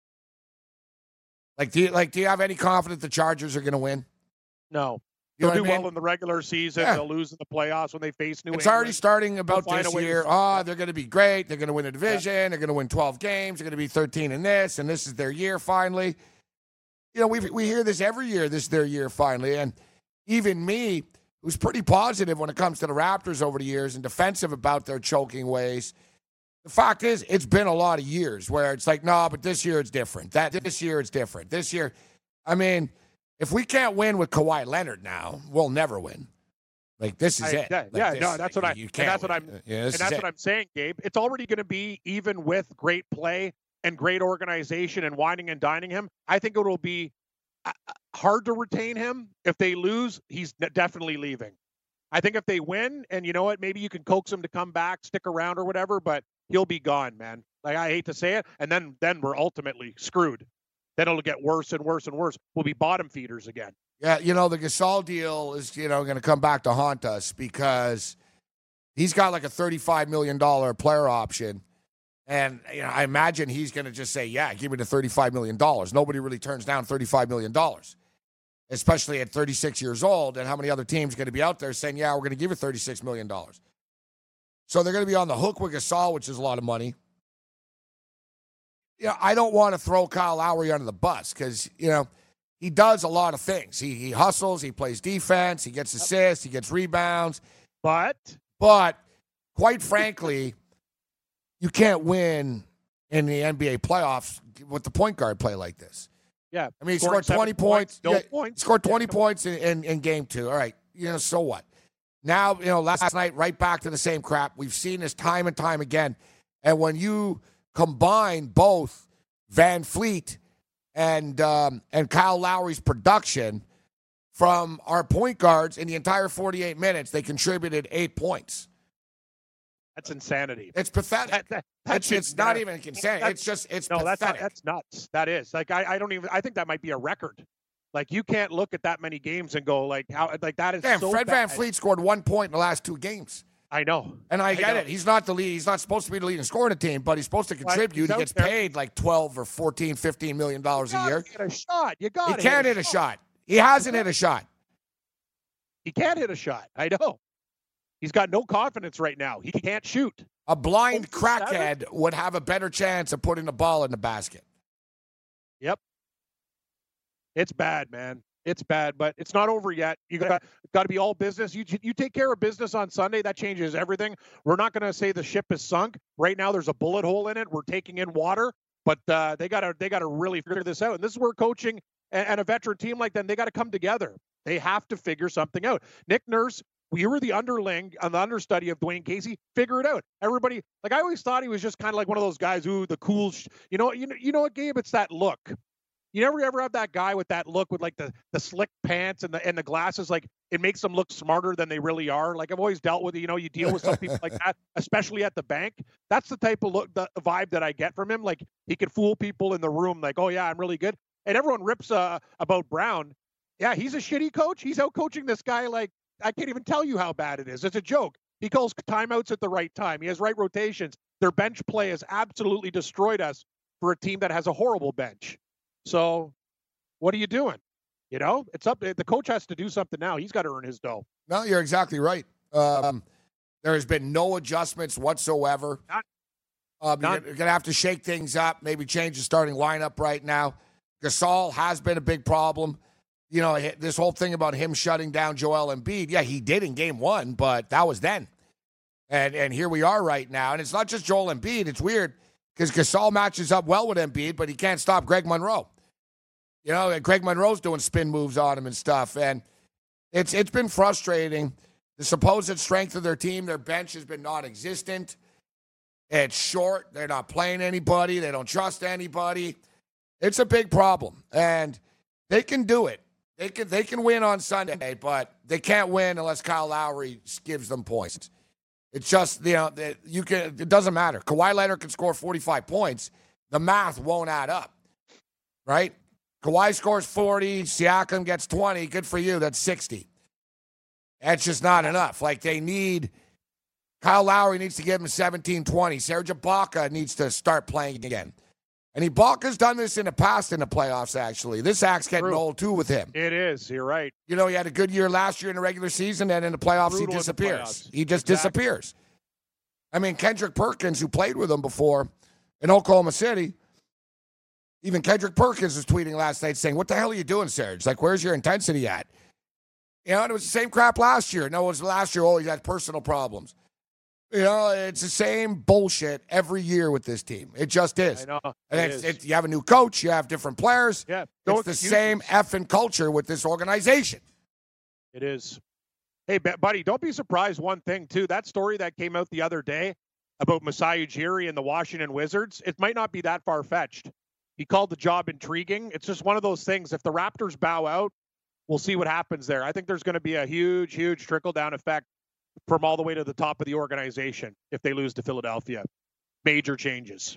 Like, do you, like, do you have any confidence the Chargers are going to win? No. You They'll know do what I mean? well in the regular season. Yeah. They'll lose in the playoffs when they face New It's England. already starting about They'll find this a way to- year. Oh, they're going to be great. They're going to win a division. Yeah. They're going to win twelve games. They're going to be thirteen in this, and this is their year finally. You know, we we hear this every year. This is their year finally. And even me, who's pretty positive when it comes to the Raptors over the years and defensive about their choking ways, the fact is, it's been a lot of years where it's like, no, but this year it's different. That this year it's different. This year, I mean, if we can't win with Kawhi Leonard now, we'll never win. Like, this is I, it. Yeah, like yeah this, like, no, that's what I. you And can't that's what win. I'm. Yeah, this and that's is what it. I'm saying, Gabe. It's already going to be, even with great play and great organization and whining and dining him. I think it will be hard to retain him. If they lose, he's definitely leaving. I think if they win, and you know what, maybe you can coax him to come back, stick around or whatever, but he'll be gone, man. Like, I hate to say it, and then then we're ultimately screwed. Then it'll get worse and worse and worse. We'll be bottom feeders again. Yeah, you know, the Gasol deal is, you know, going to come back to haunt us because he's got like a thirty-five million dollars player option. And, you know, I imagine he's going to just say, yeah, give me the thirty-five million dollars. Nobody really turns down thirty-five million dollars, especially at thirty-six years old. And how many other teams are going to be out there saying, yeah, we're going to give you thirty-six million dollars. So they're going to be on the hook with Gasol, which is a lot of money. You know, I don't want to throw Kyle Lowry under the bus because, you know, he does a lot of things. He he hustles, he plays defense, he gets assists, he gets rebounds. But? But, quite frankly, you can't win in the N B A playoffs with the point guard play like this. Yeah. I mean, he Scoring scored twenty points. points. No yeah, points. Scored twenty Yeah. points in, in, in game two. All right. You know, so what? Now, you know, last night, right back to the same crap. We've seen this time and time again. And when you combine both Van Fleet and um, and Kyle Lowry's production from our point guards in the entire forty-eight minutes, they contributed eight points. That's insanity. It's pathetic. That, that, that's it's it's not even insanity. It's just, it's no, pathetic. that's not, that's nuts. That is. Like, I, I don't even, I think that might be a record. Like, you can't look at that many games and go, like, how, like, that is Damn, so Fred bad. Van Fleet scored one point in the last two games. I know. And I, I get know. it. He's not the lead. He's not supposed to be the leading scorer in the team, but he's supposed to contribute. he's He out gets there. paid like twelve or fourteen, fifteen million dollars You a year. gotta hit a shot. You got He can't hit a shot. He hasn't hit a shot. He can't hit a shot. I know. He's got no confidence right now. He can't shoot. A blind Oh, for seven? crackhead would have a better chance of putting the ball in the basket. Yep. It's bad, man. It's bad, but it's not over yet. You got got to be all business. You you take care of business on Sunday, that changes everything. We're not going to say the ship is sunk. Right now, there's a bullet hole in it. We're taking in water, but uh, they got to they got to really figure this out. And this is where coaching and, and a veteran team like them, they got to come together. They have to figure something out. Nick Nurse, we were the underling and the understudy of Dwayne Casey. Figure it out. Everybody, like, I always thought he was just kind of like one of those guys who the cool, sh- you know, you know, you know what, Gabe? It's that look. You never ever have that guy with that look with like the, the slick pants and the and the glasses. Like, it makes them look smarter than they really are. Like, I've always dealt with it. You know, you deal with some people like that, especially at the bank. That's the type of look, the vibe that I get from him. Like, he could fool people in the room. Like, oh yeah, I'm really good. And everyone rips uh, about Brown. Yeah, he's a shitty coach. He's out coaching this guy. Like, I can't even tell you how bad it is. It's a joke. He calls timeouts at the right time. He has right rotations. Their bench play has absolutely destroyed us for a team that has a horrible bench. So what are you doing? You know, it's up. The coach has to do something now. He's got to earn his dough. No, you're exactly right. Um, there has been no adjustments whatsoever. Not, um, you're going to have to shake things up, maybe change the starting lineup right now. Gasol has been a big problem. You know, this whole thing about him shutting down Joel Embiid, yeah, he did in game one, but that was then. And and here we are right now. And it's not just Joel Embiid. It's weird because Gasol matches up well with Embiid, but he can't stop Greg Monroe. You know, Greg Monroe's doing spin moves on him and stuff. And It's It's been frustrating. The supposed strength of their team, their bench has been non-existent. It's short. They're not playing anybody. They don't trust anybody. It's a big problem, and they can do it. They can they can win on Sunday, but they can't win unless Kyle Lowry gives them points. It's just, you know, you can. It doesn't matter. Kawhi Leonard can score forty-five points. The math won't add up, right? Kawhi scores forty. Siakam gets twenty. Good for you. That's sixty. That's just not enough. Like, they need – Kyle Lowry needs to give him seventeen, twenty. Serge Ibaka needs to start playing again. And Ibaka's done this in the past in the playoffs, actually. This act's getting True. old, too, with him. It is. You're right. You know, he had a good year last year in the regular season, and in the playoffs, Brutal he disappears. Playoffs. He just exactly. disappears. I mean, Kendrick Perkins, who played with him before in Oklahoma City, even Kendrick Perkins was tweeting last night saying, what the hell are you doing, Serge? Like, where's your intensity at? You know, and it was the same crap last year. No, it was last year, oh, he had personal problems. You know, it's the same bullshit every year with this team. It just is. I know. And it it's, is. It's, you have a new coach. You have different players. Yeah. It's the same effing culture with this organization. It is. Hey, buddy, don't be surprised one thing, too. That story that came out the other day about Masai Ujiri and the Washington Wizards, it might not be that far-fetched. He called the job intriguing. It's just one of those things. If the Raptors bow out, we'll see what happens there. I think there's going to be a huge, huge trickle-down effect from all the way to the top of the organization if they lose to Philadelphia. Major changes.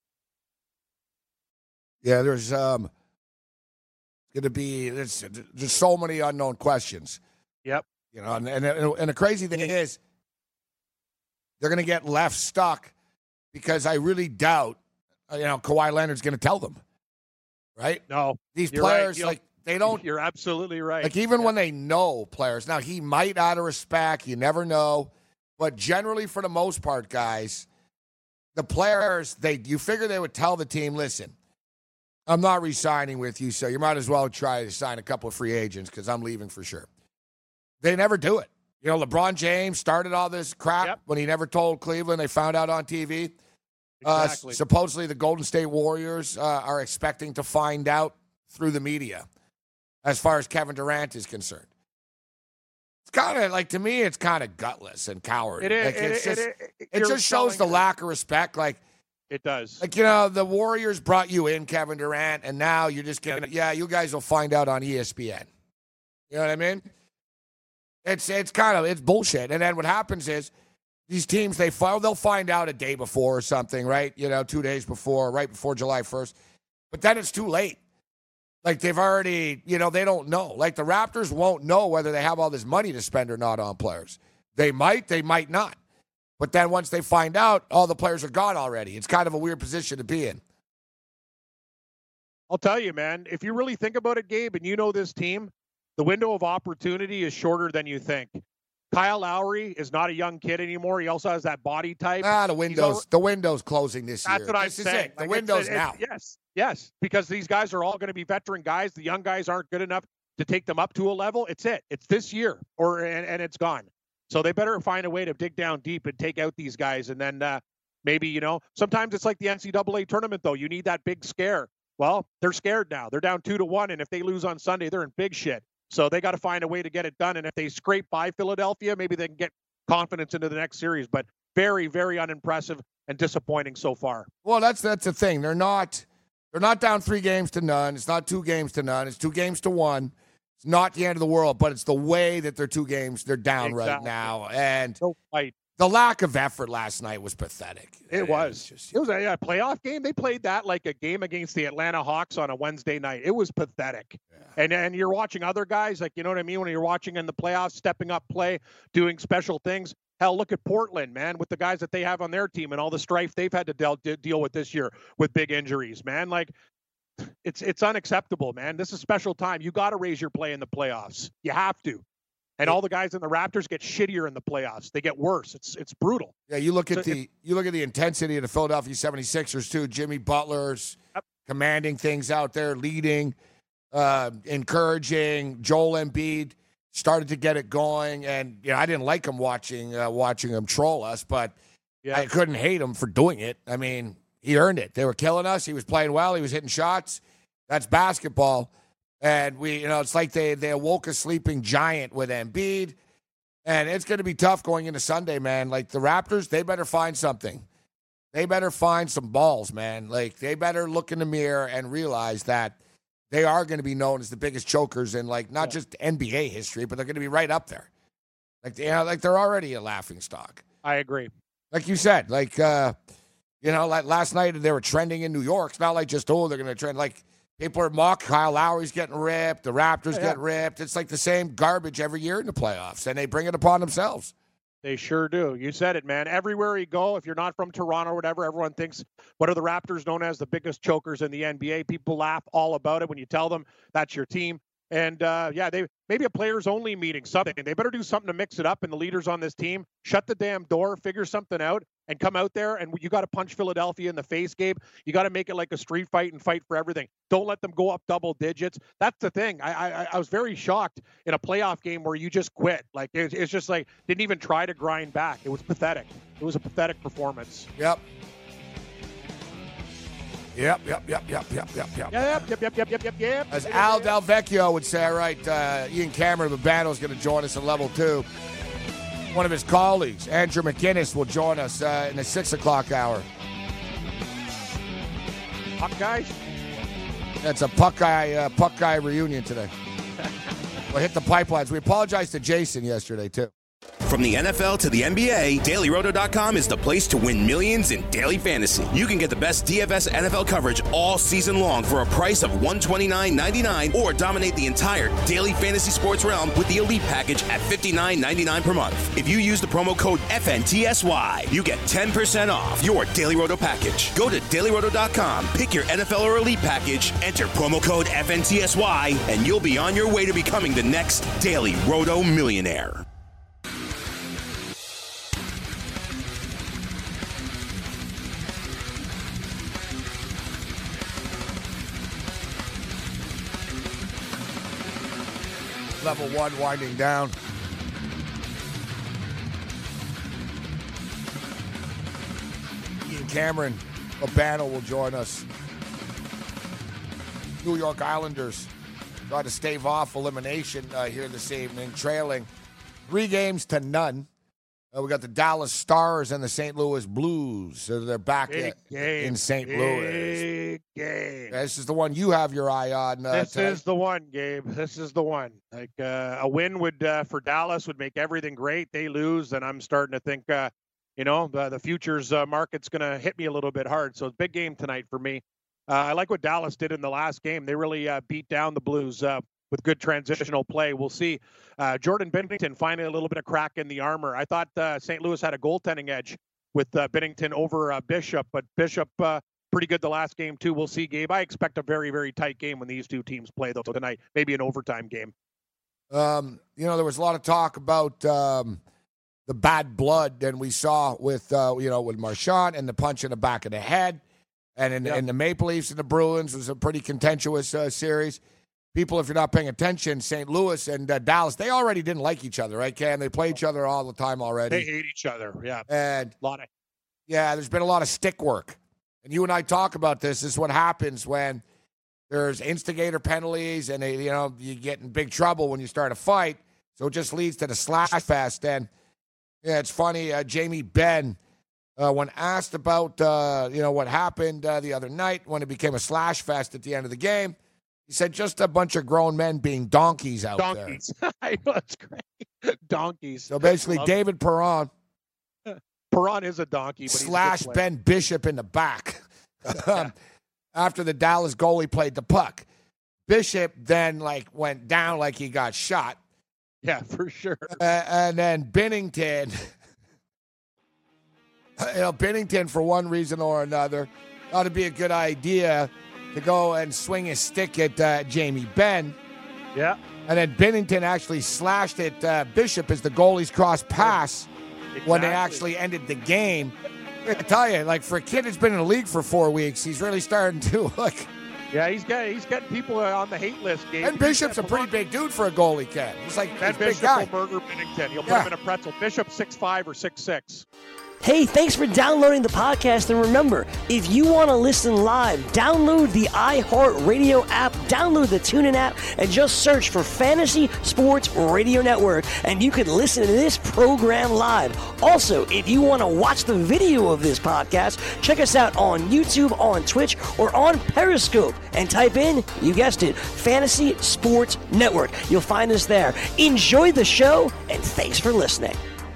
Yeah, there's um, going to be there's, there's so many unknown questions. Yep. You know, and, and, and the crazy thing is they're going to get left stuck because I really doubt, you know, Kawhi Leonard's going to tell them, right? No. These players, right. like, they don't. You're absolutely right. Like, even yeah. when they know players. Now, he might out of respect. You never know. But generally, for the most part, guys, the players, they you figure they would tell the team, listen, I'm not re-signing with you, so you might as well try to sign a couple of free agents because I'm leaving for sure. They never do it. You know, LeBron James started all this crap yep. when he never told Cleveland. They found out on T V. Exactly. Uh, supposedly, the Golden State Warriors uh, are expecting to find out through the media as far as Kevin Durant is concerned. It's kind of, like, to me, it's kind of gutless and cowardly. It is. Like, it, it's it, just, it, it, it just shows the it. lack of respect. Like, it does. Like, you know, the Warriors brought you in, Kevin Durant, and now you're just going to, yeah, you guys will find out on E S P N. You know what I mean? It's it's kind of, it's bullshit. And then what happens is these teams, they they'll find out a day before or something, right? You know, two days before, right before July first. But then it's too late. Like, they've already, you know, they don't know. Like, the Raptors won't know whether they have all this money to spend or not on players. They might, they might not. But then once they find out, all the players are gone already. It's kind of a weird position to be in. I'll tell you, man, if you really think about it, Gabe, and you know this team, the window of opportunity is shorter than you think. Kyle Lowry is not a young kid anymore. He also has that body type. Ah, the window's al- the window's closing this That's year. what I'm this saying. Is it. The like window's it's, it's, now. Yes, yes, because these guys are all going to be veteran guys. The young guys aren't good enough to take them up to a level. It's it. It's this year, or and, and it's gone. So they better find a way to dig down deep and take out these guys. And then uh, maybe, you know, sometimes it's like the N C double A tournament, though. You need that big scare. Well, they're scared now. They're down two to one, and if they lose on Sunday, they're in big shit. So they got to find a way to get it done. And if they scrape by Philadelphia, maybe they can get confidence into the next series. But very, very unimpressive and disappointing so far. Well, that's that's the thing. They're not they're not down three games to none. It's not two games to none. It's two games to one. It's not the end of the world, but it's the way that they're two games they're down exactly. right now. And no fight. The lack of effort last night was pathetic. It was. Just, it was a, a playoff game. They played that like a game against the Atlanta Hawks on a Wednesday night. It was pathetic. Yeah. And and you're watching other guys, like, you know what I mean? When you're watching in the playoffs, stepping up play, doing special things. Hell, look at Portland, man, with the guys that they have on their team and all the strife they've had to deal, deal with this year with big injuries, man. Like, it's it's unacceptable, man. This is special time. You got to raise your play in the playoffs. You have to. And all the guys in the Raptors get shittier in the playoffs. They get worse. It's it's brutal. Yeah, you look at so the you look at the intensity of the Philadelphia seventy-sixers too. Jimmy Butler's yep. commanding things out there, leading, uh, encouraging. Joel Embiid started to get it going, and you know I didn't like him watching uh, watching him troll us, but yeah. I couldn't hate him for doing it. I mean, he earned it. They were killing us. He was playing well. He was hitting shots. That's basketball. And we, you know, it's like they, they awoke a sleeping giant with Embiid. And it's going to be tough going into Sunday, man. Like, the Raptors, they better find something. They better find some balls, man. Like, they better look in the mirror and realize that they are going to be known as the biggest chokers in, like, not yeah. just N B A history, but they're going to be right up there. Like, you know, like they're already a laughingstock. I agree. Like you said, like, uh, you know, like last night they were trending in New York. It's not like just, oh, they're going to trend. Like, people are mock. Kyle Lowry's getting ripped. The Raptors yeah, get yeah. ripped. It's like the same garbage every year in the playoffs, and they bring it upon themselves. They sure do. You said it, man. Everywhere you go, if you're not from Toronto or whatever, everyone thinks, what are the Raptors known as? The biggest chokers in the N B A. People laugh all about it when you tell them that's your team. And, uh, yeah, they maybe a players-only meeting, something. They better do something to mix it up, and the leaders on this team, shut the damn door, figure something out, and come out there, and you got to punch Philadelphia in the face, Gabe. You got to make it like a street fight and fight for everything. Don't let them go up double digits. That's the thing. I I, I was very shocked in a playoff game where you just quit. Like, it, it's just like, didn't even try to grind back. It was pathetic. It was a pathetic performance. Yep. Yep, yep, yep, yep, yep, yep, yep. Yep, yep, yep, yep, yep, yep, yep. As Al Del Vecchio would say, all right, uh, Ian Cameron of Babano is going to join us at level two. One of his colleagues, Andrew McInnes, will join us uh, in the six o'clock hour. Puck guys? That's a puck guy, uh, puck guy reunion today. We'll hit the pipelines. We apologize to Jason yesterday, too. From the N F L to the N B A, Daily Roto dot com is the place to win millions in daily fantasy. You can get the best D F S N F L coverage all season long for a price of one hundred twenty-nine ninety-nine, or dominate the entire daily fantasy sports realm with the Elite package at fifty-nine ninety-nine per month. If you use the promo code F N T S Y, you get ten percent off your Daily Roto package. Go to Daily Roto dot com, pick your N F L or Elite package, enter promo code F N T S Y, and you'll be on your way to becoming the next Daily Roto millionaire. Level one winding down. Ian Cameron Babano will join us. New York Islanders try to stave off elimination uh, here this evening, trailing three games to none. Uh, we got the Dallas Stars and the Saint Louis Blues. So they're back Big at, game. in Saint Big Louis. Big game. This is the one you have your eye on. Uh, this today. is the one, Gabe. This is the one. Like uh, a win would uh, for Dallas would make everything great. They lose, and I'm starting to think, uh, you know, the, the futures uh, market's going to hit me a little bit hard. So it's a big game tonight for me. Uh, I like what Dallas did in the last game. They really uh, beat down the Blues uh, with good transitional play. We'll see. Uh, Jordan Binnington finding a little bit of crack in the armor. I thought uh, Saint Louis had a goaltending edge with uh, Binnington over uh, Bishop, but Bishop uh, pretty good the last game too. We'll see, Gabe. I expect a very, very tight game when these two teams play though tonight. Maybe an overtime game. Um, you know, there was a lot of talk about um, the bad blood, and we saw with uh, you know with Marchand and the punch in the back of the head, and in, yep. in the Maple Leafs and the Bruins was a pretty contentious uh, series. People, if you're not paying attention, Saint Louis and uh, Dallas, they already didn't like each other, right, Cam? They play each other all the time already. They hate each other, yeah. And a lot of yeah, there's been a lot of stick work. And you and I talk about this. This is what happens when there's instigator penalties and, they, you know, you get in big trouble when you start a fight. So it just leads to the slash fest. And, yeah, it's funny, uh, Jamie Benn, uh, when asked about, uh, you know, what happened uh, the other night when it became a slash fest at the end of the game, he said just a bunch of grown men being donkeys out donkeys. there. Donkeys. That's great. Donkeys. So basically, Love David it. Perron. Perron is a donkey. But slash Ben Bishop in the back um, after the Dallas goalie played the puck. Bishop then, like, went down like he got shot. Yeah, for sure. Uh, and then Binnington, you know, Binnington, for one reason or another, thought it'd be a good idea to go and swing his stick at uh, Jamie Benn. Yeah. And then Binnington actually slashed at uh, Bishop as the goalie's cross pass exactly. when they actually ended the game. I tell you, like, for a kid who's been in the league for four weeks, he's really starting to, like... Yeah, he's got he's getting people on the hate list, Gabe. And Bishop's a pretty big dude for a goalie, Ken. He's like that he's Bishop big guy. will murder Binnington. He'll put yeah. him in a pretzel. Bishop six five or six six. Hey, thanks for downloading the podcast. And remember, if you want to listen live, download the iHeartRadio app, download the TuneIn app, and just search for Fantasy Sports Radio Network, and you can listen to this program live. Also, if you want to watch the video of this podcast, check us out on YouTube, on Twitch, or on Periscope, and type in, you guessed it, Fantasy Sports Network. You'll find us there. Enjoy the show, and thanks for listening.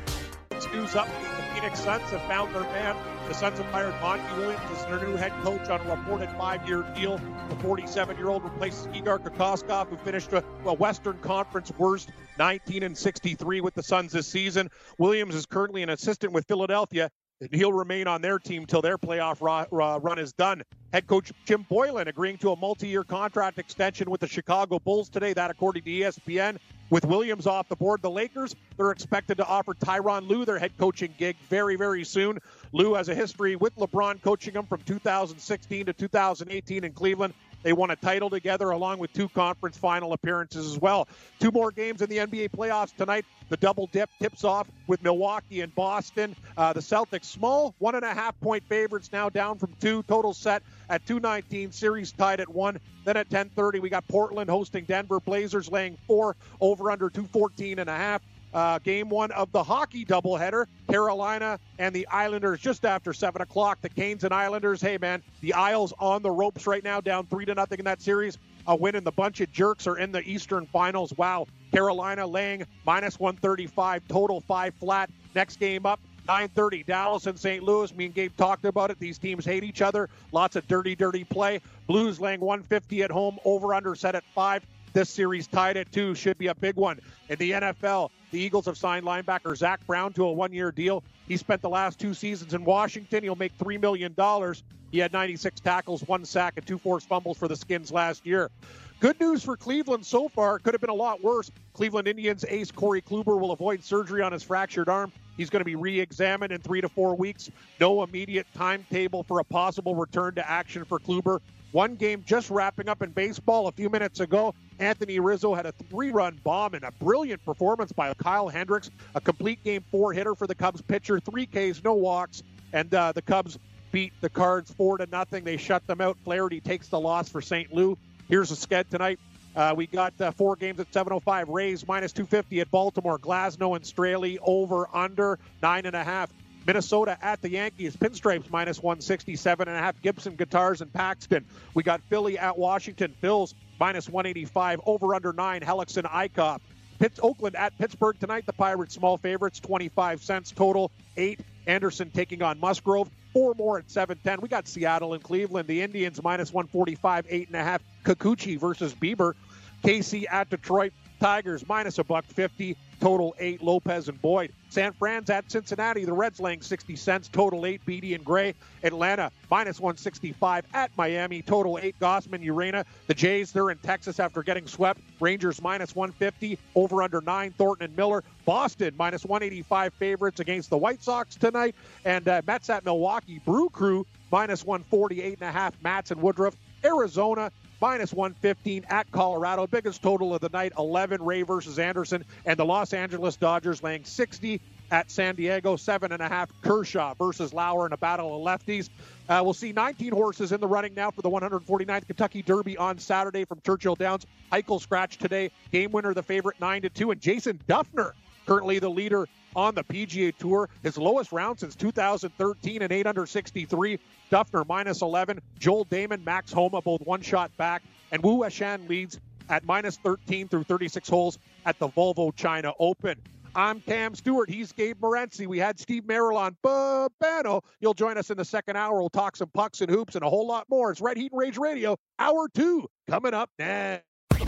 News up. Phoenix Suns have found their man. The Suns have hired Monty Williams as their new head coach on a reported five-year deal. The forty-seven-year-old replaces Igor Kokoskov, who finished a, a Western Conference worst nineteen and sixty-three with the Suns this season. Williams is currently an assistant with Philadelphia, and he'll remain on their team till their playoff ra- ra- run is done. Head coach Jim Boylan agreeing to a multi-year contract extension with the Chicago Bulls today, that according to E S P N. With Williams off the board, the Lakers, they're expected to offer Tyronn Lue their head coaching gig very, very soon. Lue has a history with LeBron coaching him from two thousand sixteen to two thousand eighteen in Cleveland. They won a title together along with two conference final appearances as well. Two more games in the N B A playoffs tonight. The double dip tips off with Milwaukee and Boston. Uh, the Celtics small, one and a half point favorites, now down from two. Total set at two nineteen, series tied at one. Then at ten thirty, we got Portland hosting Denver, Blazers laying four, over under two fourteen and a half. Uh, game one of the hockey doubleheader, Carolina and the Islanders just after seven o'clock. The Canes and Islanders, hey, man, the Isles on the ropes right now, down three to nothing in that series. A win, and the bunch of jerks are in the Eastern Finals. Wow. Carolina laying minus one thirty-five, total five flat. Next game up, nine thirty, Dallas and Saint Louis. Me and Gabe talked about it. These teams hate each other. Lots of dirty, dirty play. Blues laying one fifty at home, over-under set at five. This series tied at two, should be a big one. In the N F L, the Eagles have signed linebacker Zach Brown to a one-year deal. He spent the last two seasons in Washington. He'll make three million dollars. He had ninety-six tackles, one sack, and two forced fumbles for the Skins last year. Good news for Cleveland so far. Could have been a lot worse. Cleveland Indians ace Corey Kluber will avoid surgery on his fractured arm. He's going to be re-examined in three to four weeks. No immediate timetable for a possible return to action for Kluber. One game just wrapping up in baseball a few minutes ago. Anthony Rizzo had a three-run bomb and a brilliant performance by Kyle Hendricks, a complete game four hitter for the Cubs pitcher, three Ks, no walks, and uh, the Cubs beat the Cards four to nothing. They shut them out. Flaherty takes the loss for Saint Louis. Here's a sked tonight. Uh, we got uh, four games at seven oh five. Rays minus two fifty at Baltimore. Glasnow and Straley over under nine and a half. Minnesota at the Yankees. Pinstripes minus one sixty-seven and a half. Gibson, Guitars, and Paxton. We got Philly at Washington. Phils minus one eighty-five. Over under nine. Hellickson, Eichhoff. Pitts, Oakland at Pittsburgh tonight. The Pirates small favorites. twenty-five cents total. Eight. Anderson taking on Musgrove. Four more at seven ten. We got Seattle and Cleveland. The Indians minus one forty-five. Eight and a half. Kikuchi versus Bieber. K C at Detroit. Tigers minus a buck fifty. Total eight. Lopez and Boyd. San Fran's at Cincinnati. The Reds laying sixty cents. Total eight. Beatty and Gray. Atlanta minus one sixty-five at Miami. Total eight. Gossman, Urena. The Jays, they're in Texas after getting swept. Rangers minus one fifty. Over under nine. Thornton and Miller. Boston minus one eighty-five favorites against the White Sox tonight. And uh, Mets at Milwaukee. Brew Crew minus one forty-eight and a half. Mats and Woodruff. Arizona minus one fifteen at Colorado. Biggest total of the night, eleven, Ray versus Anderson. And the Los Angeles Dodgers laying sixty at San Diego, seven and a half. Kershaw versus Lauer in a battle of lefties. Uh, we'll see nineteen horses in the running now for the one hundred forty-ninth Kentucky Derby on Saturday from Churchill Downs. Eichel scratch today. Game winner, the favorite, nine to two. And Jason Duffner, currently the leader on the P G A Tour. His lowest round since two thousand thirteen and eight under sixty-three. Duffner minus eleven. Joel Damon, Max Homa, both one shot back. And Wu Ashan leads at minus thirteen through thirty-six holes at the Volvo China Open. I'm Cam Stewart. He's Gabe Morency. We had Steve Merrill on Babano. You'll join us in the second hour. We'll talk some pucks and hoops and a whole lot more. It's Red Heat and Rage Radio, hour two, coming up next.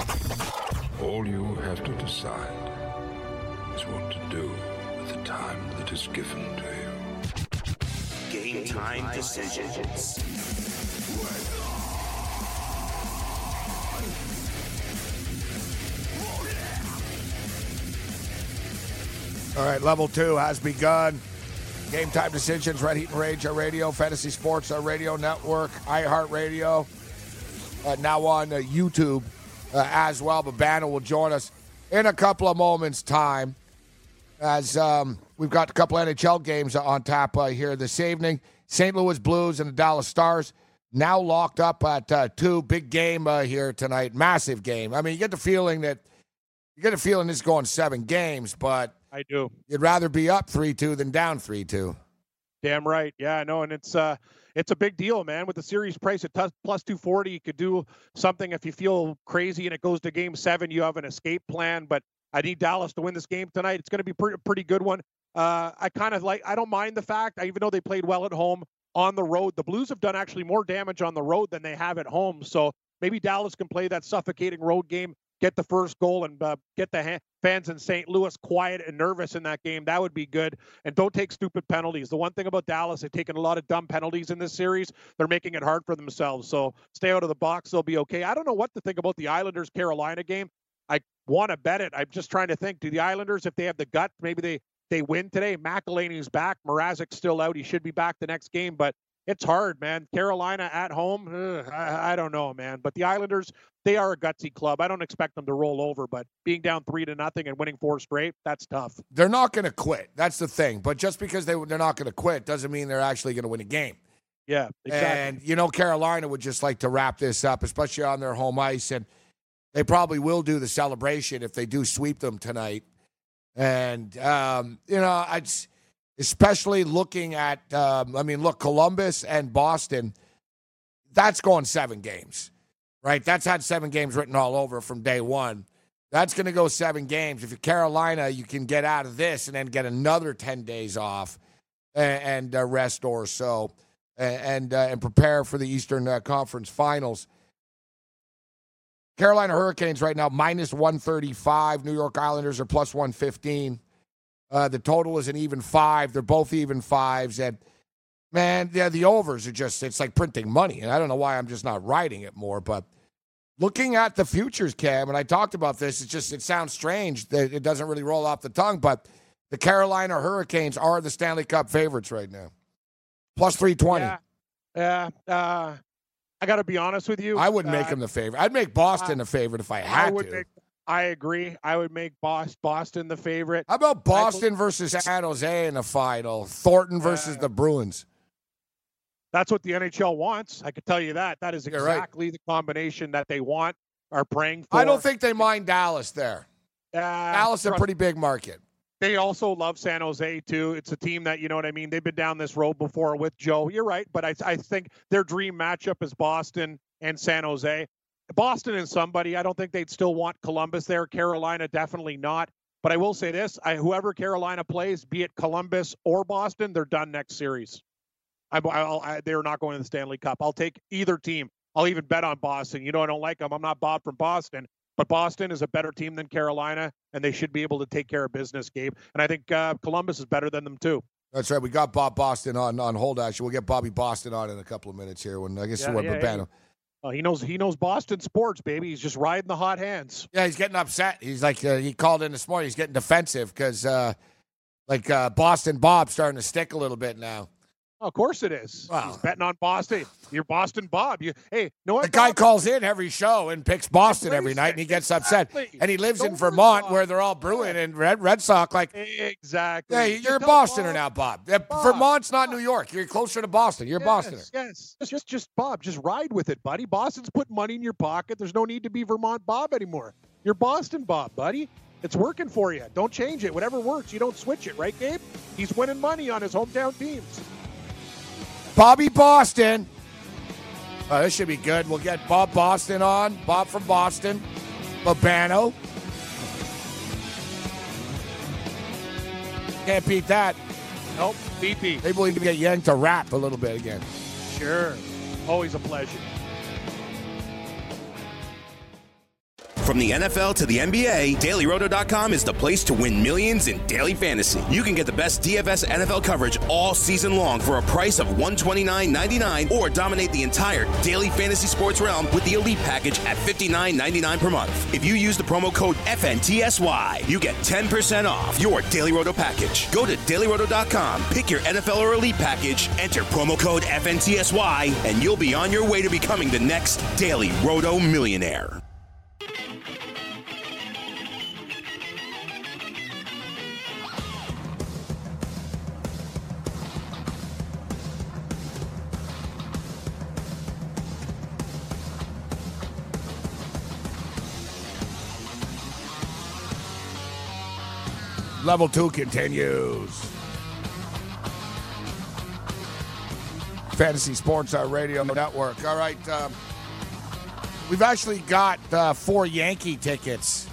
All you have to decide is what to do with the time that is given to you. Game time decisions. All right, level two has begun. Game time decisions, Red Heat and Rage, our radio, Fantasy Sports, our radio network, iHeartRadio, uh, now on uh, YouTube uh, as well. But Banner will join us in a couple of moments' time. as um, we've got a couple N H L games on tap uh, here this evening. Saint Louis Blues and the Dallas Stars now locked up at uh, two. Big game uh, here tonight. Massive game. I mean, you get the feeling that you get the feeling this is going seven games, but I do. You'd rather be up three two than down three two. Damn right. Yeah, I know, and it's uh, it's a big deal, man. With the series price at t- plus two forty, you could do something if you feel crazy and it goes to game seven. You have an escape plan, but I need Dallas to win this game tonight. It's going to be pretty, pretty good one. Uh, I kind of like, I don't mind the fact, I, even though they played well at home, on the road, the Blues have done actually more damage on the road than they have at home. So maybe Dallas can play that suffocating road game, get the first goal, and uh, get the ha- fans in Saint Louis quiet and nervous in that game. That would be good. And don't take stupid penalties. The one thing about Dallas, they've taken a lot of dumb penalties in this series. They're making it hard for themselves. So stay out of the box. They'll be okay. I don't know what to think about the Islanders-Carolina game. I want to bet it. I'm just trying to think, do the Islanders, if they have the gut, maybe they, they win today. McElhinney's back. Mrazek's still out. He should be back the next game, but it's hard, man. Carolina at home, ugh, I, I don't know, man. But the Islanders, they are a gutsy club. I don't expect them to roll over, but being down three to nothing and winning four straight, that's tough. They're not going to quit. That's the thing. But just because they, they're not going to quit doesn't mean they're actually going to win a game. Yeah, exactly. And, you know, Carolina would just like to wrap this up, especially on their home ice. And they probably will do the celebration if they do sweep them tonight. And, um, you know, I'd, especially looking at, um, I mean, look, Columbus and Boston, that's going seven games, right? That's had seven games written all over from day one. That's going to go seven games. If you're Carolina, you can get out of this and then get another ten days off and, and uh, rest or so and, and, uh, and prepare for the Eastern uh, Conference Finals. Carolina Hurricanes right now, minus one thirty-five. New York Islanders are plus one fifteen. Uh, the total is an even five. They're both even fives. And, man, yeah, the overs are just, it's like printing money. And I don't know why I'm just not writing it more. But looking at the futures, Cam, and I talked about this, it's just, it sounds strange that it doesn't really roll off the tongue. But the Carolina Hurricanes are the Stanley Cup favorites right now. Plus three twenty. Yeah. Yeah. Uh, I got to be honest with you. I wouldn't make uh, them the favorite. I'd make Boston uh, the favorite if I had I would to. Make, I agree. I would make Boston the favorite. How about Boston I, versus San Jose in the final? Thornton versus uh, the Bruins. That's what the N H L wants. I can tell you that. That is exactly right. the combination that they want, are praying for. I don't think they mind Dallas there. Uh, Dallas is a pretty big market. They also love San Jose, too. It's a team that, you know what I mean, they've been down this road before with Joe. You're right, but I, I think their dream matchup is Boston and San Jose. Boston and somebody, I don't think they'd still want Columbus there. Carolina, definitely not. But I will say this, I, whoever Carolina plays, be it Columbus or Boston, they're done next series. I, I'll, I, they're not going to the Stanley Cup. I'll take either team. I'll even bet on Boston. You know, I don't like them. I'm not Bob from Boston. But Boston is a better team than Carolina, and they should be able to take care of business, Gabe. And I think uh, Columbus is better than them, too. That's right. We got Bob Boston on, on hold, actually. We'll get Bobby Boston on in a couple of minutes here. When I guess yeah, what yeah, Babano. Yeah. Oh, he knows he knows Boston sports, baby. He's just riding the hot hands. Yeah, he's getting upset. He's like, uh, he called in this morning. He's getting defensive because, uh, like, uh, Boston Bob's starting to stick a little bit now. Oh, of course it is. Wow. He's betting on Boston. You're Boston Bob. You, hey, no what? The guy Bob? calls in every show and picks Boston every night, and he gets exactly. upset. And he lives Don't in Vermont where they're all brewing and Red, Red Sox. Like, exactly. Hey, you're a Bostoner now, Bob. Bob. Vermont's not New York. You're closer to Boston. You're a yes, Bostoner. Yes, just, just, just Bob. Just ride with it, buddy. Boston's putting money in your pocket. There's no need to be Vermont Bob anymore. You're Boston Bob, buddy. It's working for you. Don't change it. Whatever works, you don't switch it, right, Gabe? He's winning money on his hometown teams. Bobby Boston. Oh, this should be good. We'll get Bob Boston on. Bob from Boston. Babano. Can't beat that. Nope. B P. Maybe we'll even get Yang to rap a little bit again. Sure. Always a pleasure. From the N F L to the N B A, Daily Roto dot com is the place to win millions in daily fantasy. You can get the best D F S N F L coverage all season long for a price of one hundred twenty-nine ninety-nine, or dominate the entire daily fantasy sports realm with the Elite Package at fifty-nine ninety-nine per month. If you use the promo code F N T S Y, you get ten percent off your Daily Roto package. Go to Daily Roto dot com, pick your N F L or Elite Package, enter promo code F N T S Y, and you'll be on your way to becoming the next Daily Roto millionaire. Level two continues. Fantasy Sports uh, Radio Network. All right. Um, we've actually got uh, four Yankee tickets.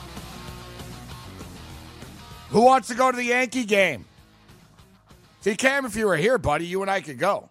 Who wants to go to the Yankee game? See, Cam, if you were here, buddy, you and I could go.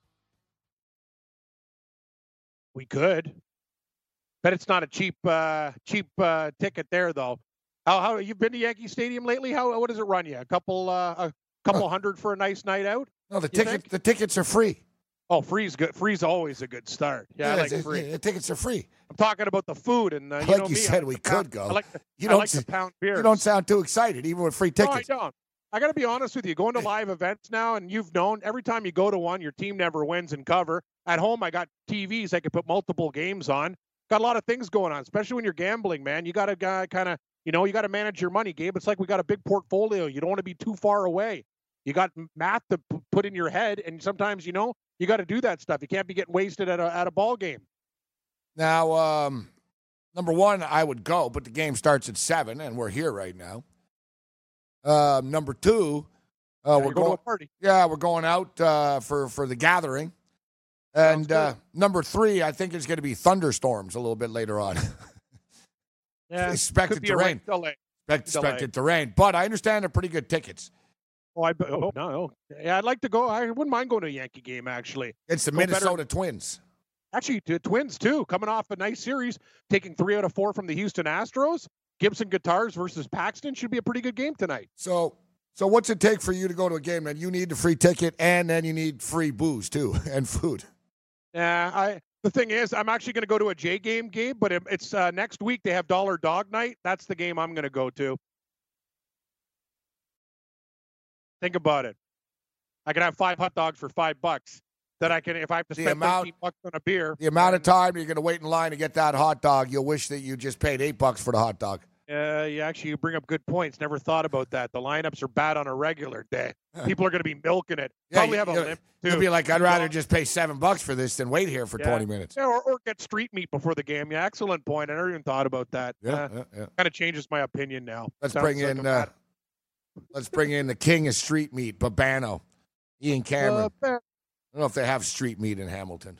We could. Bet it's not a cheap uh, cheap uh, ticket there, though. How how you've been to Yankee Stadium lately? How what does it run you? A couple uh, a couple oh. hundred for a nice night out? No, the tickets the tickets are free. Oh, free's good. Free's always a good start. Yeah, yeah I like it, free. The tickets are free. I'm talking about the food and uh, you like know you me, said, like we the could pound, go. I like the, you I don't like the pound beers. You don't sound too excited, even with free tickets. No, I don't. I got to be honest with you. Going to live events now, and you've known every time you go to one, your team never wins and cover. At home, I got T Vs I could put multiple games on. Got a lot of things going on, especially when you're gambling, man. You got to uh, kind of, you know, you got to manage your money, Gabe. It's like we got a big portfolio. You don't want to be too far away. You got math to p- put in your head, and sometimes, you know, you got to do that stuff. You can't be getting wasted at a at a ball game. Now, um, number one, I would go, but the game starts at seven, and we're here right now. Uh, number two, uh, yeah, we're going. To a party. Yeah, we're going out uh, for for the gathering. And uh, number three, I think it's going to be thunderstorms a little bit later on. Yeah, expected to rain. Delay. Expect, expected to rain, but I understand they're pretty good tickets. Oh, I oh, no, yeah, I'd like to go. I wouldn't mind going to a Yankee game actually. It's the go Minnesota better. Twins. Actually, the Twins too, coming off a nice series, taking three out of four from the Houston Astros. Gibson Guitars versus Paxton should be a pretty good game tonight. So, so what's it take for you to go to a game? And you need the free ticket, and then you need free booze too, and food. Yeah, I. The thing is, I'm actually going to go to a J game, Gabe, but it, it's uh, next week. They have Dollar Dog Night. That's the game I'm going to go to. Think about it. I can have five hot dogs for five bucks. That I can, if I have to the spend amount, thirteen bucks on a beer. The amount of time you're going to wait in line to get that hot dog, you'll wish that you just paid eight bucks for the hot dog. Uh, you actually you bring up good points. Never thought about that. The lineups are bad on a regular day. People are going to be milking it. Yeah, Probably you, have a you'll, limp too. You'll be like, I'd rather just pay seven bucks for this than wait here for yeah. twenty minutes. Yeah, or, or get street meat before the game. Yeah, excellent point. I never even thought about that. Yeah, uh, yeah, yeah. Kind of changes my opinion now. Let's Sounds bring like in. a Uh, bad- let's bring in the king of street meat, Babano, Ian Cameron. Uh, I don't know if they have street meat in Hamilton.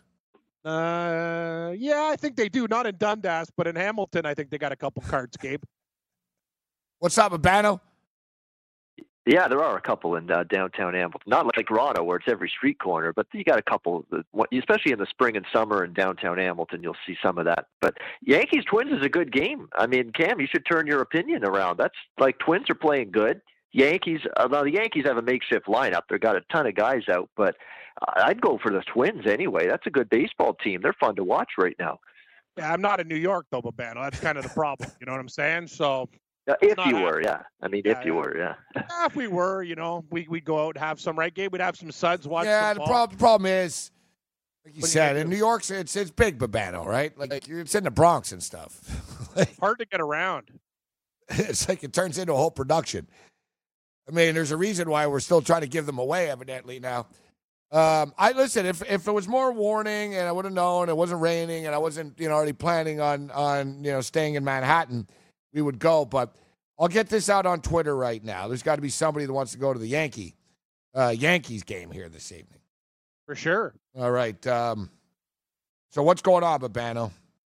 Uh, yeah, I think they do. Not in Dundas, but in Hamilton, I think they got a couple carts, Gabe. What's up, Babano? Yeah, there are a couple in uh, downtown Hamilton. Not like Toronto, where it's every street corner, but you got a couple, especially in the spring and summer in downtown Hamilton, you'll see some of that. But Yankees Twins is a good game. I mean, Cam, you should turn your opinion around. That's like Twins are playing good. Yankees, although the Yankees have a makeshift lineup, they've got a ton of guys out, but I'd go for the Twins anyway. That's a good baseball team. They're fun to watch right now. Yeah, I'm not in New York, though, Babano. That's kind of the problem. You know what I'm saying? So. Uh, if you were, yeah. I mean, yeah, if you yeah. were, yeah. yeah. If we were, you know, we, we'd go out and have some, right, Gabe? We'd have some suds, watch Yeah, some the ball. problem, problem is, like you What said, you in do? New York, it's it's big, Babano, right? Like, like it's in the Bronx and stuff. like, Hard to get around. it's like it turns into a whole production. I mean, there's a reason why we're still trying to give them away, evidently, now. Um, I listen, if if it was more warning and I would have known it wasn't raining and I wasn't, you know, already planning on, on you know, staying in Manhattan, we would go, but I'll get this out on Twitter right now. There's got to be somebody that wants to go to the Yankee, uh, Yankees game here this evening. For sure. All right. Um, so what's going on, Babano?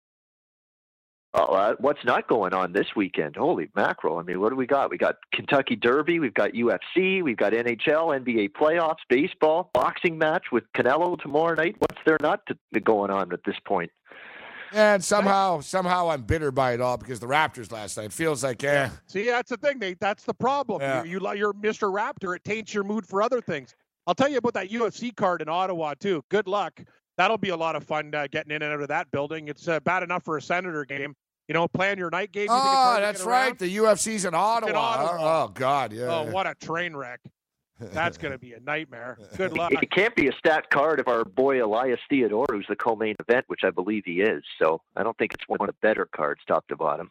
Oh, uh, what's not going on this weekend? Holy mackerel. I mean, what do we got? We got Kentucky Derby. We've got U F C. We've got N H L, N B A playoffs, baseball, boxing match with Canelo tomorrow night. What's there not to, going on at this point? And somehow, somehow I'm bitter by it all because the Raptors last night. It feels like, eh. See, that's the thing. They, that's the problem. Yeah. You, you, you're Mister Raptor. It taints your mood for other things. I'll tell you about that U F C card in Ottawa, too. Good luck. That'll be a lot of fun uh, getting in and out of that building. It's uh, bad enough for a Senator game. You know, plan your night game. You think it's Oh, hard to that's get right. around? The U F C's in Ottawa. In Ottawa. Oh, God, yeah. Oh, yeah. what a train wreck. That's going to be a nightmare. Good luck. It can't be a stat card of our boy Elias Theodore, who's the co-main event, which I believe he is. So I don't think it's one of the better cards, top to bottom.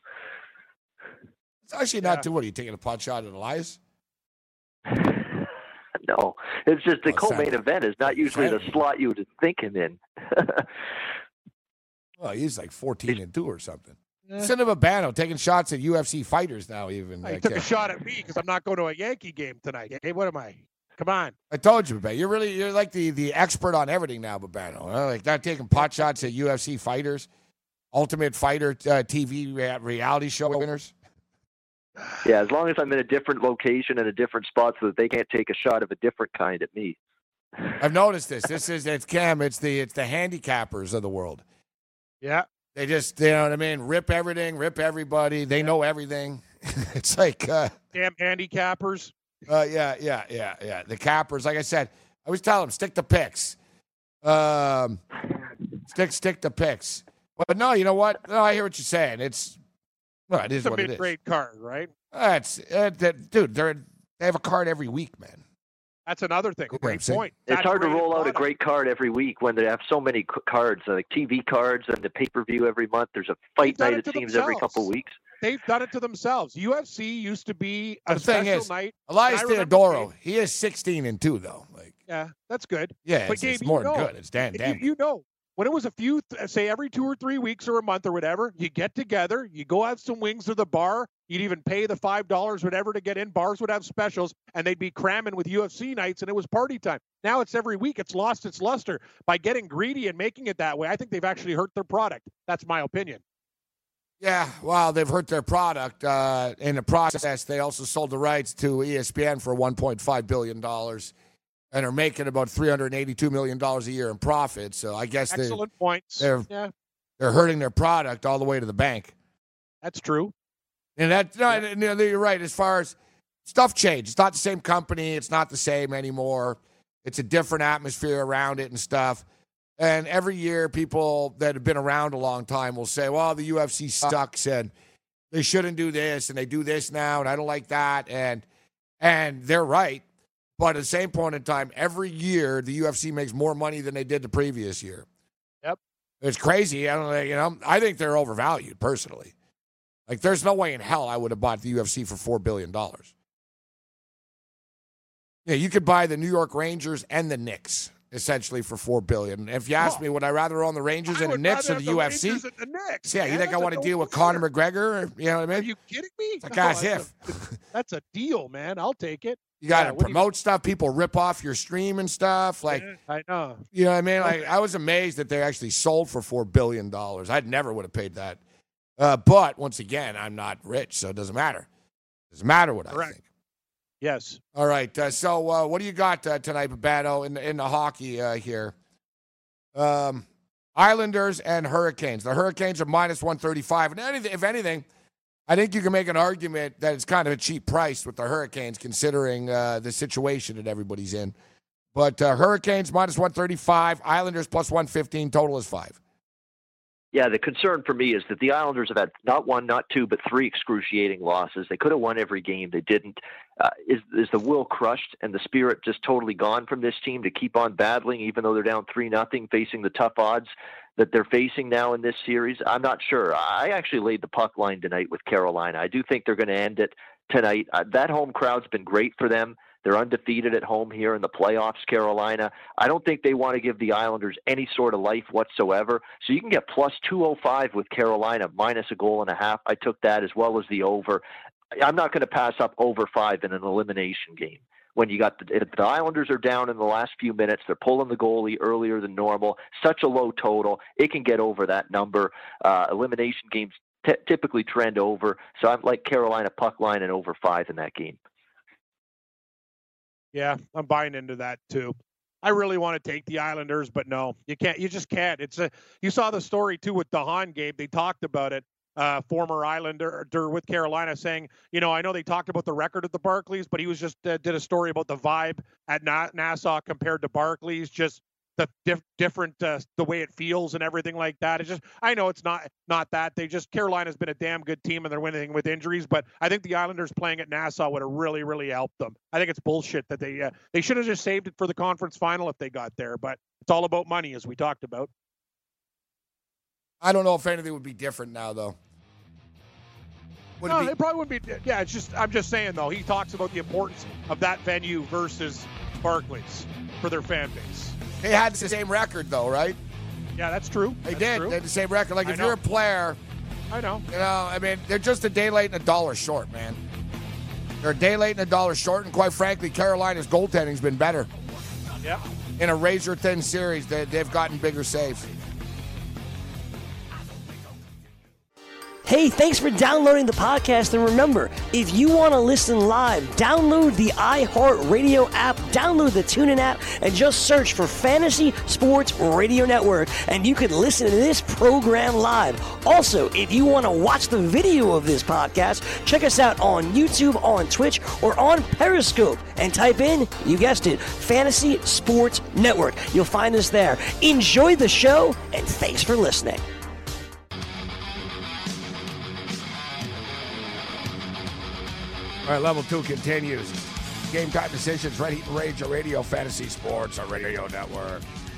It's actually Yeah. not too. What are you taking a pot shot at Elias? No, it's just the Well, co-main Sam- event is not usually the Sam- slot you would think him in. Well, he's like fourteen and two or something. Listen to Babano taking shots at U F C fighters now. Even I took a shot at me because I'm not going to a Yankee game tonight. Okay, what am I? Come on. I told you, Babano. You're really you're like the, the expert on everything now, Babano. Huh? Like not taking pot shots at U F C fighters, Ultimate Fighter uh, T V rea- reality show winners. Yeah, as long as I'm in a different location and a different spot, so that they can't take a shot of a different kind at me. I've noticed this. This is it's Cam. It's the it's the handicappers of the world. Yeah. They just, you know what I mean, rip everything, rip everybody. They know everything. It's like... Uh, Damn handicappers. Uh, yeah, yeah, yeah, yeah. The cappers, like I said, I always tell them, stick to picks. Um, stick stick to picks. But no, you know what? No, I hear what you're saying. It's, well, it is it's what a it is. mid-grade card, right? That's, uh, that, dude, they're, they have a card every week, man. That's another thing. Great saying. point. It's hard to Saturated roll out a product. great card every week when they have so many c- cards, like T V cards and the pay-per-view every month. There's a fight They've done night, it it to seems, every themselves. couple of weeks. They've done it to themselves. U F C used to be a The thing special is, night. Elias and I remember Theodoro, Gabe- he is sixteen and two, though. Like, Yeah, that's good. yeah, But it's, Gabe, it's you more than know, good. It's damn, You- damn You, know, when it was a few, th- say every two or three weeks or a month or whatever, you get together, you go have some wings to the bar. You'd even pay the five dollars, whatever, to get in. Bars would have specials, and they'd be cramming with U F C nights, and it was party time. Now it's every week. It's lost its luster by getting greedy and making it that way. I think they've actually hurt their product. That's my opinion. Yeah, well, they've hurt their product. Uh, in the process, they also sold the rights to E S P N for one point five billion dollars and are making about three hundred eighty-two million dollars a year in profit. So I guess they, Excellent points. they're, Yeah, they're hurting their product all the way to the bank. that's true. And that, no, and, you know, you're right. As far as stuff changed, it's not the same company. It's not the same anymore. It's a different atmosphere around it and stuff. And every year, people that have been around a long time will say, well, the U F C sucks and they shouldn't do this and they do this now and I don't like that. And and they're right. But at the same point in time, every year, the U F C makes more money than they did the previous year. Yep. It's crazy. I don't know, you know, I think they're overvalued personally. Like, there's no way in hell I would have bought the U F C for four billion dollars. Yeah, you could buy the New York Rangers and the Knicks, essentially, for four billion dollars. If you ask Oh. me, would I rather own the Rangers I and the would Knicks or rather the have U F C? Rangers and the Knicks, Yeah, you man. think I That's want a to deal with Conor no-brainer. McGregor? You know what I Are mean? you kidding me? It's a guy's that's if. A, that's a deal, man. I'll take it. You got to Yeah, what do you- promote stuff. People rip off your stream and stuff. Like, Yeah, I know. you know what I mean? Like, I was amazed that they actually sold for four billion dollars. I'd never would have paid that. Uh, but, once again, I'm not rich, so it doesn't matter. It doesn't matter what Correct. I think. Yes. All right. Uh, so, uh, what do you got uh, tonight, Babano, in the, in the hockey uh, here? Um, Islanders and Hurricanes. The Hurricanes are minus one thirty-five. And anything, if anything, I think you can make an argument that it's kind of a cheap price with the Hurricanes, considering uh, the situation that everybody's in. But uh, Hurricanes minus one thirty-five, Islanders plus one fifteen, total is five. Yeah, the concern for me is that the Islanders have had not one, not two, but three excruciating losses. They could have won every game. They didn't. Uh, is is the will crushed and the spirit just totally gone from this team to keep on battling, even though they're down three nothing, facing the tough odds that they're facing now in this series? I'm not sure. I actually laid the puck line tonight with Carolina. I do think they're going to end it tonight. Uh, that home crowd's been great for them. They're undefeated at home here in the playoffs, Carolina. I don't think they want to give the Islanders any sort of life whatsoever. So you can get plus two oh five with Carolina, minus a goal and a half. I took that as well as the over. I'm not going to pass up over five in an elimination game. When you got the, the Islanders are down in the last few minutes, they're pulling the goalie earlier than normal. Such a low total, it can get over that number. Uh, elimination games t- typically trend over. So I'm like Carolina puck line and over five in that game. Yeah, I'm buying into that too. I really want to take the Islanders, but no, you can't. You just can't. It's a. You saw the story too with Dahan, Gabe. They talked about it. Uh, former Islander with Carolina saying, you know, I know they talked about the record at the Barclays, but he was just uh, did a story about the vibe at Na- Nassau compared to Barclays. Just the diff- different, uh, the way it feels and everything like that. It's just, I know it's not not that. They just, Carolina's been a damn good team and they're winning with injuries, but I think the Islanders playing at Nassau would have really, really helped them. I think it's bullshit that they uh, they should have just saved it for the conference final if they got there, but it's all about money, as we talked about. I don't know if anything would be different now, though. Would no, it, be, it probably wouldn't be. Yeah, it's just, I'm just saying, though, he talks about the importance of that venue versus Barclays for their fan base. they had the same record, though, right? Yeah, that's true. They That's did. true. They had the same record. Like, I if know. you're a player I know. You know, I mean, they're just a day late and a dollar short, man. They're a day late and a dollar short, and quite frankly, Carolina's goaltending's been better. Yeah. In a razor-thin series, they, they've gotten bigger saves. Hey, thanks for downloading the podcast. And remember, if you want to listen live, download the iHeartRadio app, download the TuneIn app, and just search for Fantasy Sports Radio Network, and you can listen to this program live. Also, if you want to watch the video of this podcast, check us out on YouTube, on Twitch, or on Periscope, and type in, you guessed it, Fantasy Sports Network. You'll find us there. Enjoy the show, and thanks for listening. All right, level two continues. Game time decisions, Ready Rage Radio, Fantasy Sports, our radio network.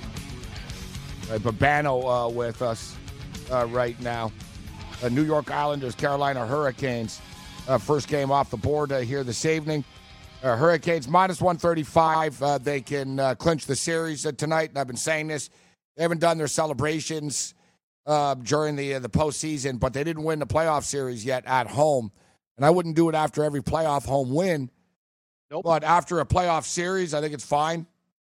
All right, Babano uh, with us uh, right now. Uh, New York Islanders, Carolina Hurricanes. Uh, first game off the board uh, here this evening. Uh, Hurricanes minus one thirty-five. Uh, they can uh, clinch the series uh, tonight, and I've been saying this. They haven't done their celebrations uh, during the uh, the postseason, but they didn't win the playoff series yet at home. And I wouldn't do it after every playoff home win. Nope. But after a playoff series, I think it's fine.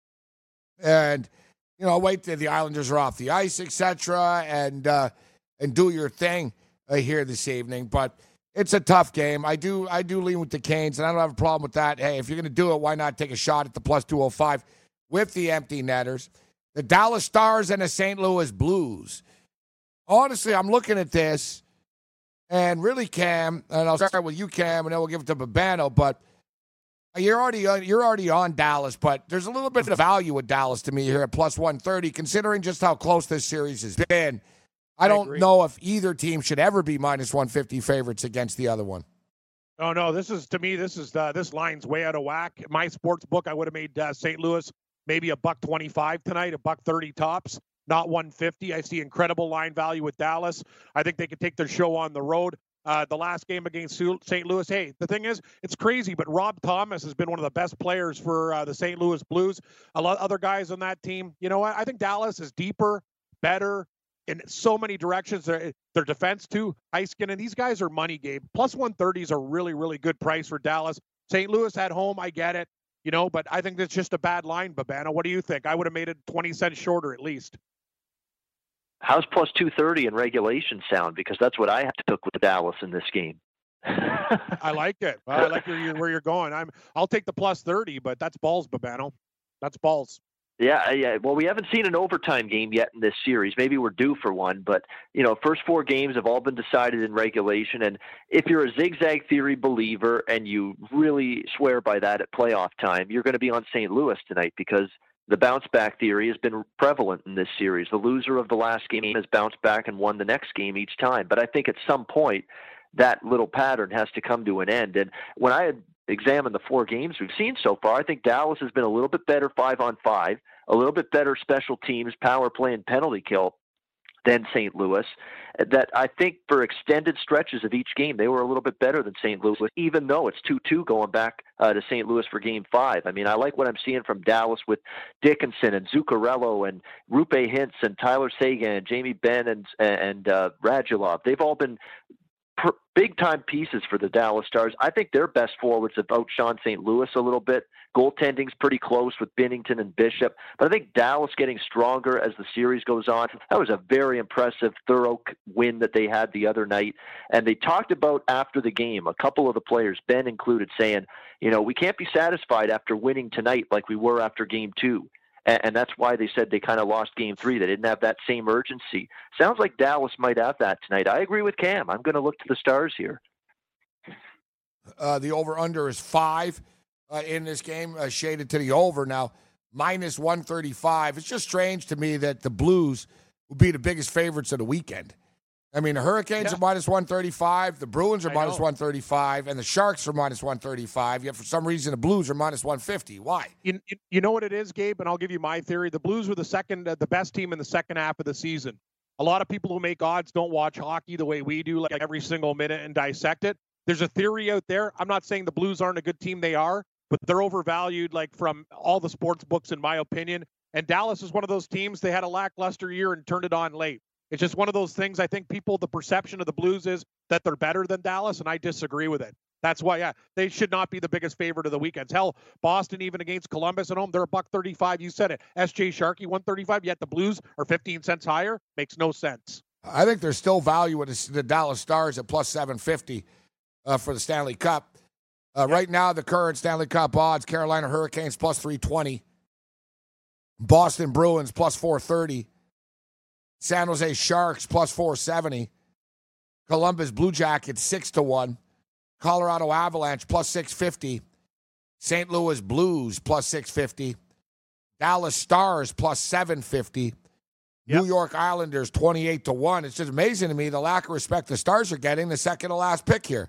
And, you know, wait till the Islanders are off the ice, et cetera, and, uh, and do your thing uh, here this evening. But it's a tough game. I do I do lean with the Canes, and I don't have a problem with that. Hey, if you're going to do it, why not take a shot at the plus two oh five with the empty netters? The Dallas Stars and the Saint Louis Blues. Honestly, I'm looking at this. And really, Cam, and I'll start with you, Cam, and then we'll give it to Babano. But you're already on, you're already on Dallas, but there's a little bit of value with Dallas to me here at plus one thirty, considering just how close this series has been. I, I don't agree. know if either team should ever be minus one fifty favorites against the other one. Oh no, this is to me. This is uh, this line's way out of whack. My sports book, I would have made uh, Saint Louis maybe a buck twenty-five tonight, a buck thirty tops. Not one fifty. I see incredible line value with Dallas. I think they could take their show on the road. Uh, the last game against Saint Louis, hey, the thing is, it's crazy, but Rob Thomas has been one of the best players for uh, the Saint Louis Blues. A lot of other guys on that team. You know what? I think Dallas is deeper, better in so many directions. Their, their defense, too. Heiskin, and these guys are money, Gabe. Plus one thirty is a really, really good price for Dallas. Saint Louis at home, I get it. You know, but I think that's just a bad line, Babano. What do you think? I would have made it twenty cents shorter at least. How's plus two thirty in regulation sound? Because that's what I took with Dallas in this game. I like it. I like where you're, where you're going. I'm. I'll take the plus thirty, but that's balls, Babano. That's balls. Yeah, yeah. Well, we haven't seen an overtime game yet in this series. Maybe we're due for one, but you know, first four games have all been decided in regulation. And if you're a zigzag theory believer and you really swear by that at playoff time, you're going to be on Saint Louis tonight because the bounce back theory has been prevalent in this series. The loser of the last game has bounced back and won the next game each time. But I think at some point that little pattern has to come to an end. And when I had examined the four games we've seen so far, I think Dallas has been a little bit better five on five, a little bit better special teams, power play, and penalty kill than Saint Louis. That I think for extended stretches of each game, they were a little bit better than Saint Louis, even though it's two two going back uh, to Saint Louis for game five. I mean, I like what I'm seeing from Dallas with Dickinson and Zuccarello and Rupe Hintz and Tyler Seguin and Jamie Benn and, and uh, Radulov. They've all been pr- big-time pieces for the Dallas Stars. I think their best forwards have outshone Saint Louis a little bit. Goaltending's pretty close with Binnington and Bishop. But I think Dallas getting stronger as the series goes on. That was a very impressive, thorough win that they had the other night. And they talked about after the game, a couple of the players, Ben included, saying, you know, we can't be satisfied after winning tonight like we were after game two. And, and that's why they said they kind of lost game three. They didn't have that same urgency. Sounds like Dallas might have that tonight. I agree with Cam. I'm going to look to the Stars here. Uh, the over-under is five. Uh, in this game, uh, shaded to the over. Now, minus one thirty-five. It's just strange to me that the Blues will be the biggest favorites of the weekend. I mean, the Hurricanes yeah. are minus one thirty-five, the Bruins are I minus know. one thirty-five, and the Sharks are minus one thirty-five, yet for some reason the Blues are minus one fifty. Why? You, you know what it is, Gabe, and I'll give you my theory. The Blues were the second, uh, the best team in the second half of the season. A lot of people who make odds don't watch hockey the way we do, like every single minute and dissect it. There's a theory out there. I'm not saying the Blues aren't a good team. They are. But they're overvalued, like from all the sports books, in my opinion. And Dallas is one of those teams. They had a lackluster year and turned it on late. It's just one of those things. I think people, the perception of the Blues is that they're better than Dallas, and I disagree with it. That's why, yeah, they should not be the biggest favorite of the weekends. Hell, Boston, even against Columbus at home, they're a buck thirty-five. You said it. S J Sharkey, one thirty-five, yet the Blues are fifteen cents higher. Makes no sense. I think there's still value in the Dallas Stars at plus seven fifty uh, for the Stanley Cup. Uh, yep. Right now, the current Stanley Cup odds, Carolina Hurricanes plus three twenty, Boston Bruins plus four thirty, San Jose Sharks plus four seventy, Columbus Blue Jackets six to one, Colorado Avalanche plus six fifty, Saint Louis Blues plus six fifty, Dallas Stars plus seven fifty, yep. New York Islanders twenty-eight to one. It's just amazing to me the lack of respect the Stars are getting, the second to last pick here.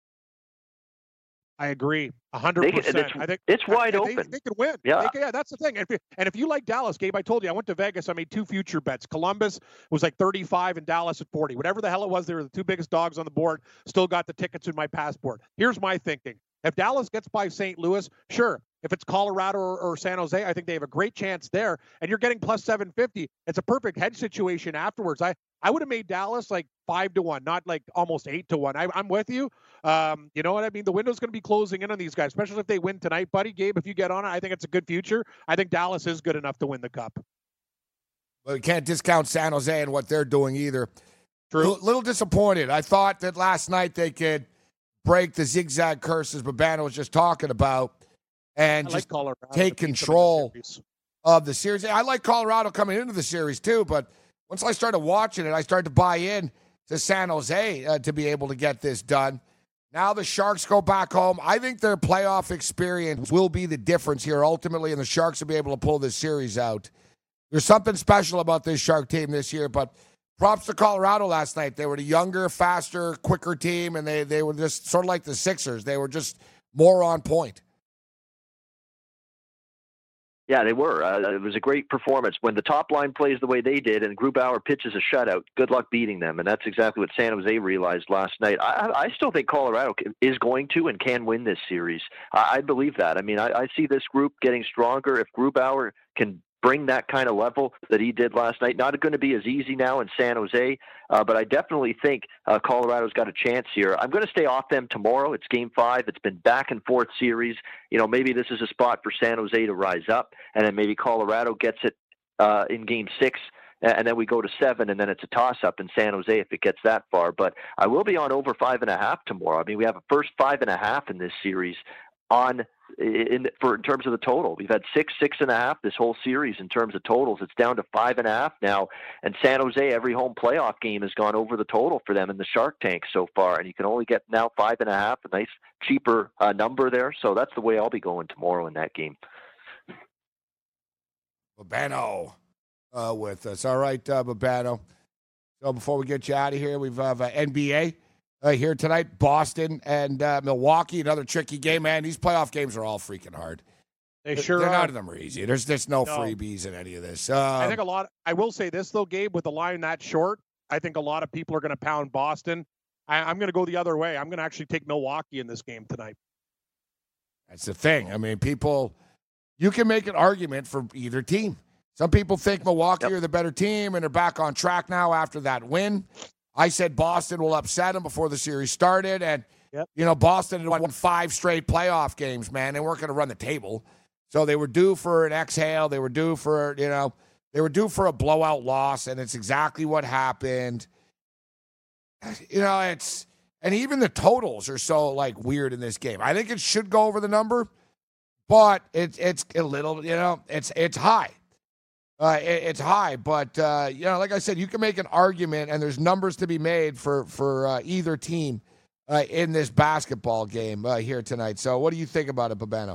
I agree, one hundred percent. It's, I think it's wide they, open. They, they could win. Yeah, they, yeah, that's the thing. And if, you, and if you like Dallas, Gabe, I told you I went to Vegas. I made two future bets. Columbus was like thirty-five, and Dallas at forty. Whatever the hell it was, they were the two biggest dogs on the board. Still got the tickets in my passport. Here's my thinking: if Dallas gets by Saint Louis, sure. If it's Colorado or, or San Jose, I think they have a great chance there. And you're getting plus seven fifty. It's a perfect hedge situation afterwards. I, I would have made Dallas like five to one, not like almost eight to one. I, I'm with you. Um, you know what I mean? The window's going to be closing in on these guys, especially if they win tonight, buddy. Gabe, if you get on it, I think it's a good future. I think Dallas is good enough to win the Cup. Well, you can't discount San Jose and what they're doing either. True. A little disappointed. I thought that last night they could break the zigzag curses Babano was just talking about and I just like take control of the series. I like Colorado coming into the series too, but once I started watching it, I started to buy in to San Jose uh, to be able to get this done. Now the Sharks go back home. I think their playoff experience will be the difference here ultimately, and the Sharks will be able to pull this series out. There's something special about this Shark team this year, but props to Colorado last night. They were the younger, faster, quicker team, and they, they were just sort of like the Sixers. They were just more on point. Yeah, they were. Uh, it was a great performance. When the top line plays the way they did and Grubauer pitches a shutout, good luck beating them. And that's exactly what San Jose realized last night. I, I still think Colorado is going to and can win this series. I, I believe that. I mean, I, I see this group getting stronger. If Grubauer can bring that kind of level that he did last night, not going to be as easy now in San Jose, uh, but I definitely think uh, Colorado's got a chance here. I'm going to stay off them tomorrow. It's game five. It's been back and forth series. You know, maybe this is a spot for San Jose to rise up, and then maybe Colorado gets it uh, in game six, and then we go to seven, and then it's a toss-up in San Jose if it gets that far. But I will be on over five and a half tomorrow. I mean, we have a first five and a half in this series on in for in terms of the total. We've had six, six and a half this whole series in terms of totals. It's down to five and a half now. And San Jose, every home playoff game has gone over the total for them in the Shark Tank so far. And you can only get now five and a half, a nice cheaper uh, number there. So that's the way I'll be going tomorrow in that game. Babano uh, with us. All right, uh, Babano. So before we get you out of here, we've have uh, N B A. Uh, here tonight, Boston and uh, Milwaukee, another tricky game, man. These playoff games are all freaking hard. They sure They're are. None of them are easy. There's there's no, no. freebies in any of this. Um, I think a lot. I will say this though, Gabe, with the line that short, I think a lot of people are going to pound Boston. I, I'm going to go the other way. I'm going to actually take Milwaukee in this game tonight. That's the thing. I mean, people, you can make an argument for either team. Some people think Milwaukee yep. are the better team, and they're back on track now after that win. I said Boston will upset them before the series started, and, yep. you know, Boston had won five straight playoff games, man. They weren't going to run the table. So they were due for an exhale. They were due for, you know, they were due for a blowout loss, and it's exactly what happened. You know, it's, and even the totals are so, like, weird in this game. I think it should go over the number, but it, it's a little, you know, it's it's high. Uh, it, it's high, but, uh, you know, like I said, you can make an argument, and there's numbers to be made for, for uh, either team uh, in this basketball game uh, here tonight. So what do you think about it, Babano?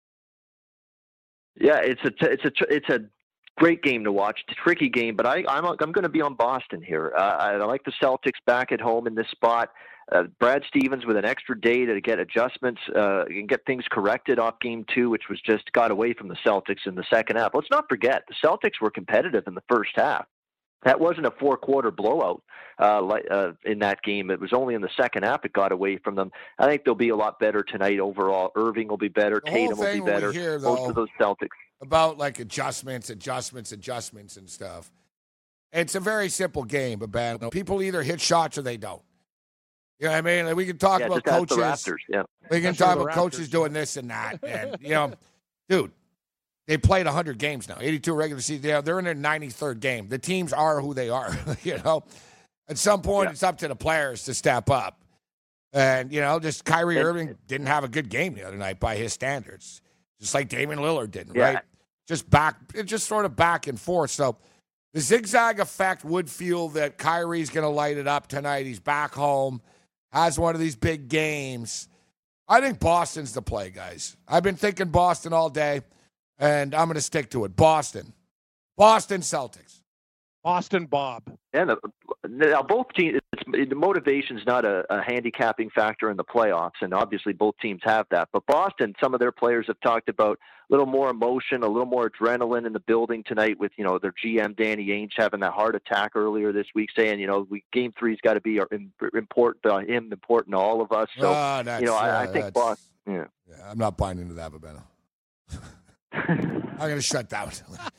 Yeah, it's a, it's a, it's a great game to watch. It's a tricky game, but I, I'm, I'm going to be on Boston here. Uh, I like the Celtics back at home in this spot. Uh, Brad Stevens with an extra day to get adjustments uh, and get things corrected off game two, which was just got away from the Celtics in the second half. Let's not forget, the Celtics were competitive in the first half. That wasn't a four-quarter blowout uh, uh, in that game. It was only in the second half it got away from them. I think they'll be a lot better tonight overall. Irving will be better. The Tatum will be better. Hear, Most though, of those Celtics. About, like, adjustments, adjustments, adjustments and stuff. It's a very simple game, but people either hit shots or they don't. You know what I mean? Like we can talk yeah, about just ask coaches. the Raptors, yeah. We can Especially talk the about Raptors. coaches doing this and that. And, you know, dude, they played one hundred games now, eighty-two regular season. Yeah, they're in their ninety-third game. The teams are who they are, you know. At some point, Yeah. it's up to the players to step up. And, you know, just Kyrie And- Irving didn't have a good game the other night by his standards, just like Damian Lillard didn't, Yeah. right? Just back, it just sort of back and forth. So the zigzag effect would feel that Kyrie's going to light it up tonight. He's back home, has one of these big games. I think Boston's the play, guys. I've been thinking Boston all day, and I'm going to stick to it. Boston. Boston Celtics. Boston Bob. And uh, now both teams, it's, the motivation's not a, a handicapping factor in the playoffs, and obviously both teams have that. But Boston, some of their players have talked about a little more emotion, a little more adrenaline in the building tonight with, you know, their G M, Danny Ainge, having that heart attack earlier this week, saying, you know, we, game three's got to be important to him, important to all of us. So, Ah, that's- you know, I, yeah, I think that's- Boston, yeah. Yeah, I'm not buying into that, Babeno. I'm going to shut down.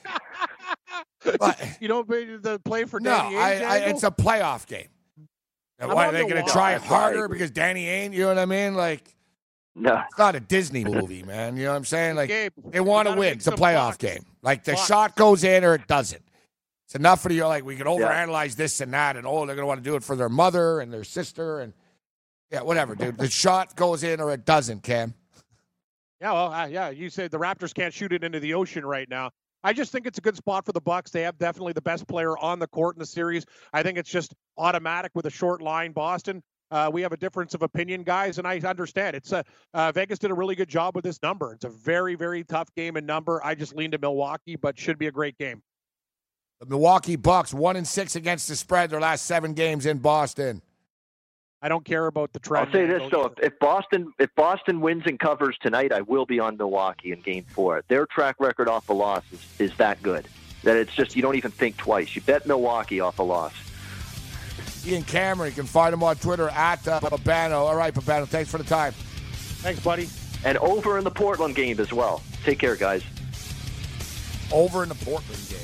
But, You don't pay the play for no, Danny I, Ainge, I, Angle? it's a playoff game. And I'm what, on are they the going to wall. try That's harder right. because Danny Ainge, you know what I mean? Like, No. it's not a Disney movie, man. You know what I'm saying? Like, Gabe, they want you to gotta win. make It's a some playoff bucks. game. Like, the Bucks. shot goes in or it doesn't. It's enough for you. Like, we can overanalyze this and that, and oh, they're going to want to do it for their mother and their sister, and yeah, whatever, dude. The shot goes in or it doesn't, Cam. Yeah, well, uh, yeah, you say the Raptors can't shoot it into the ocean right now. I just think it's a good spot for the Bucks. They have definitely the best player on the court in the series. I think it's just automatic with a short line, Boston. Uh, we have a difference of opinion, guys, and I understand. It's a uh, Vegas did a really good job with this number. It's a very, very tough game in number. I just lean to Milwaukee, but should be a great game. The Milwaukee Bucks, one and six against the spread their last seven games in Boston. I don't care about the trend. I'll say man. this Don't though: care. if, if Boston if Boston wins and covers tonight, I will be on Milwaukee in Game Four. Their track record off a loss is, is that good that it's just you don't even think twice. You bet Milwaukee off a loss. Ian Cameron, you can find him on Twitter at uh, Babano. All right, Babano, thanks for the time. Thanks, buddy. And over in the Portland game as well. Take care, guys. Over in the Portland game.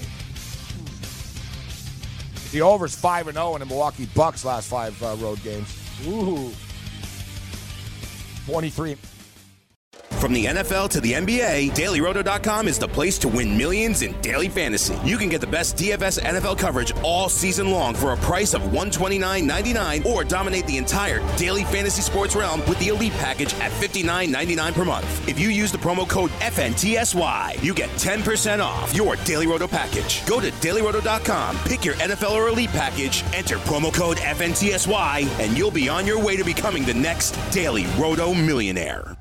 The over's five and zero in the Milwaukee Bucks last five uh, road games. Ooh. twenty-three. From the N F L to the N B A, Daily Roto dot com is the place to win millions in daily fantasy. You can get the best D F S N F L coverage all season long for a price of one hundred twenty-nine dollars and ninety-nine cents, or dominate the entire daily fantasy sports realm with the Elite Package at fifty-nine ninety-nine per month. If you use the promo code F N T S Y, you get ten percent off your Daily Roto package. Go to Daily Roto dot com, pick your N F L or Elite Package, enter promo code F N T S Y, and you'll be on your way to becoming the next Daily Roto millionaire.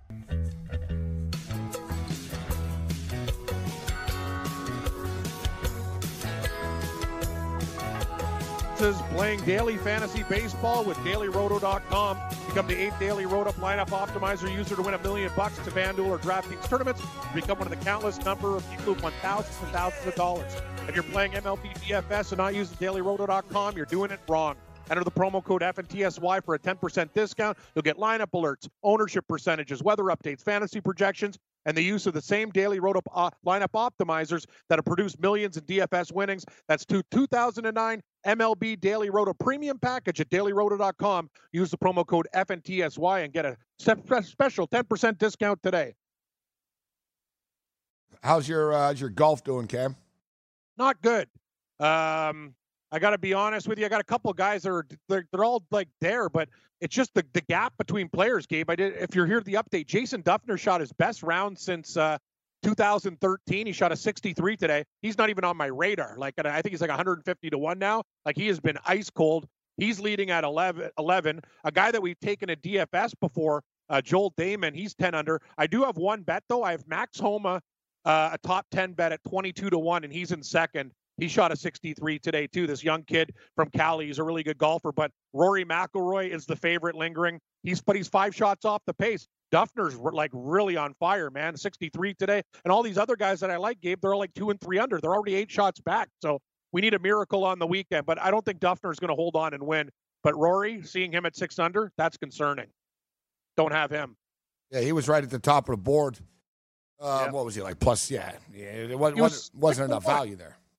Is playing daily fantasy baseball with Daily Roto dot com. Become the eighth Daily Roto lineup optimizer user to win a million bucks to FanDuel or DraftKings tournaments. Become one of the countless number of people who've won thousands and thousands of dollars. If you're playing M L B D F S and not using Daily Roto dot com, you're doing it wrong. Enter the promo code F N T S Y for a ten percent discount. You'll get lineup alerts, ownership percentages, weather updates, fantasy projections, and the use of the same Daily Roto uh, lineup optimizers that have produced millions in D F S winnings. That's to two thousand nine M L B Daily Roto Premium Package at Daily Roto dot com. Use the promo code F N T S Y and get a special ten percent discount today. How's your uh, how's your golf doing, Cam? Not good. Um, I got to be honest with you. I got a couple of guys that are they're, they're all like there, but it's just the, the gap between players, Gabe. I did. If you're here, the update. Jason Duffner shot his best round since uh, two thousand thirteen. He shot a sixty-three today. He's not even on my radar. Like I think he's like one hundred fifty to one now. Like he has been ice cold. He's leading at eleven. eleven. A guy that we've taken a D F S before, uh, Joel Damon. He's ten under. I do have one bet though. I have Max Homa, uh, a top ten bet at twenty-two to one, and he's in second. He shot a sixty-three today, too. This young kid from Cali. He's a really good golfer. But Rory McIlroy is the favorite lingering. He's But he's five shots off the pace. Duffner's like really on fire, man. sixty-three today. And all these other guys that I like, Gabe, they're all like two and three under. They're already eight shots back. So we need a miracle on the weekend. But I don't think Duffner's going to hold on and win. But Rory, seeing him at six under, that's concerning. Don't have him. Yeah, he was right at the top of the board. Um, Yeah. What was he like? Plus, yeah. yeah it wasn't, He was wasn't six enough to one. value there.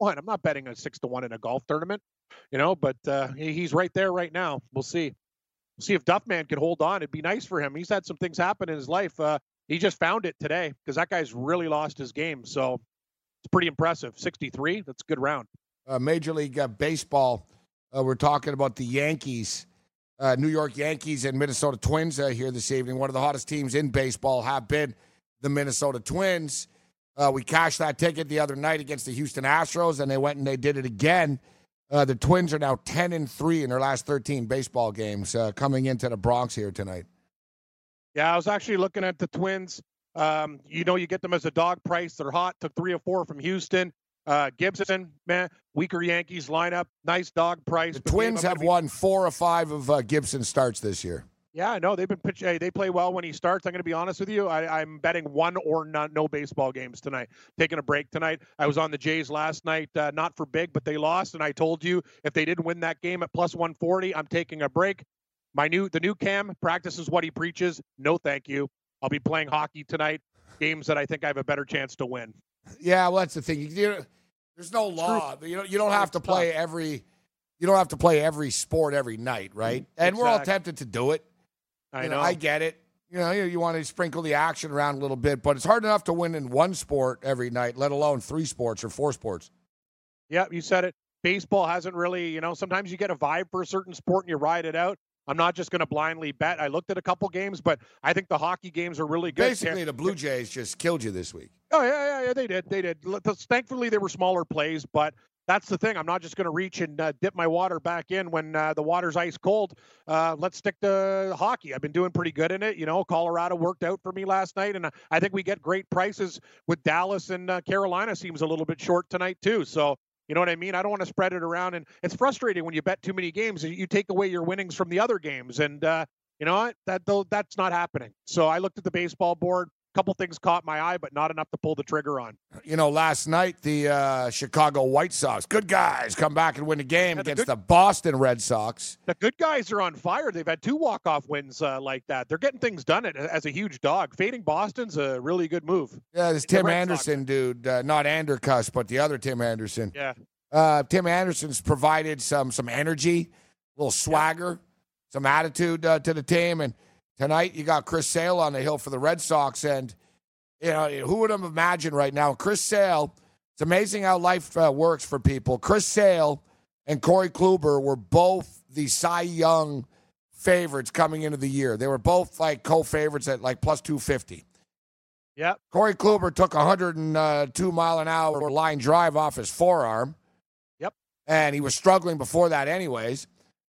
one. I'm not betting a six to one in a golf tournament, you know, but uh, he, he's right there right now. We'll see. We'll see if Duffman can hold on. It'd be nice for him. He's had some things happen in his life. Uh, he just found it today because that guy's really lost his game. So it's pretty impressive. sixty-three, that's a good round. Uh, Major League uh, Baseball, uh, we're talking about the Yankees. Uh, New York Yankees and Minnesota Twins uh, here this evening. One of the hottest teams in baseball have been the Minnesota Twins. Uh, we cashed that ticket the other night against the Houston Astros, and they went and they did it again. Uh, the Twins are now ten and three in their last thirteen baseball games uh, coming into the Bronx here tonight. Yeah, I was actually looking at the Twins. Um, you know, you get them as a dog price. They're hot. Took three or four from Houston. Uh, Gibson, man, weaker Yankees lineup. Nice dog price. The Twins have be... won four or five of uh, Gibson's starts this year. Yeah, I know. They've been pitch. Hey, they play well when he starts. I'm going to be honest with you. I, I'm betting one or not, no baseball games tonight. Taking a break tonight. I was on the Jays last night, uh, not for big, but they lost. And I told you if they didn't win that game at plus one forty, I'm taking a break. My new the new Cam practices what he preaches. No, thank you. I'll be playing hockey tonight. Games that I think I have a better chance to win. Yeah, well, that's the thing. You, you, there's no law. You don't. You don't have to play every. You don't have to play every sport every night, right? And exactly. We're all tempted to do it. I you know. know. I get it. You know, you, you want to sprinkle the action around a little bit, but it's hard enough to win in one sport every night, let alone three sports or four sports. Yeah, you said it. Baseball hasn't really. You know, sometimes you get a vibe for a certain sport and you ride it out. I'm not just going to blindly bet. I looked at a couple games, but I think the hockey games are really good. Basically, the Blue Jays just killed you this week. Oh, yeah, yeah, yeah, they did. They did. Thankfully, they were smaller plays, but that's the thing. I'm not just going to reach and uh, dip my water back in when uh, the water's ice cold. Uh, let's stick to hockey. I've been doing pretty good in it. You know, Colorado worked out for me last night, and I think we get great prices with Dallas, and uh, Carolina seems a little bit short tonight, too. So, you know what I mean? I don't want to spread it around. And it's frustrating when you bet too many games. You take away your winnings from the other games. And uh, you know what? That, though, that's not happening. So I looked at the baseball board. A couple things caught my eye, but not enough to pull the trigger on. You know, last night, the uh, Chicago White Sox, good guys, come back and win a game yeah, the against good, the Boston Red Sox. The good guys are on fire. They've had two walk-off wins uh, like that. They're getting things done as a huge dog. Fading Boston's a really good move. Yeah, this Tim Anderson Sox. dude, uh, not Andercuss, but the other Tim Anderson. Yeah. Uh, Tim Anderson's provided some some energy, a little swagger, yeah. some attitude uh, to the team. And tonight you got Chris Sale on the hill for the Red Sox. And, you know, who would have imagined right now? Chris Sale, it's amazing how life uh, works for people. Chris Sale and Corey Kluber were both the Cy Young favorites coming into the year. They were both like co-favorites at like plus two fifty. Yep. Corey Kluber took a one hundred two mile an hour line drive off his forearm. And he was struggling before that anyways.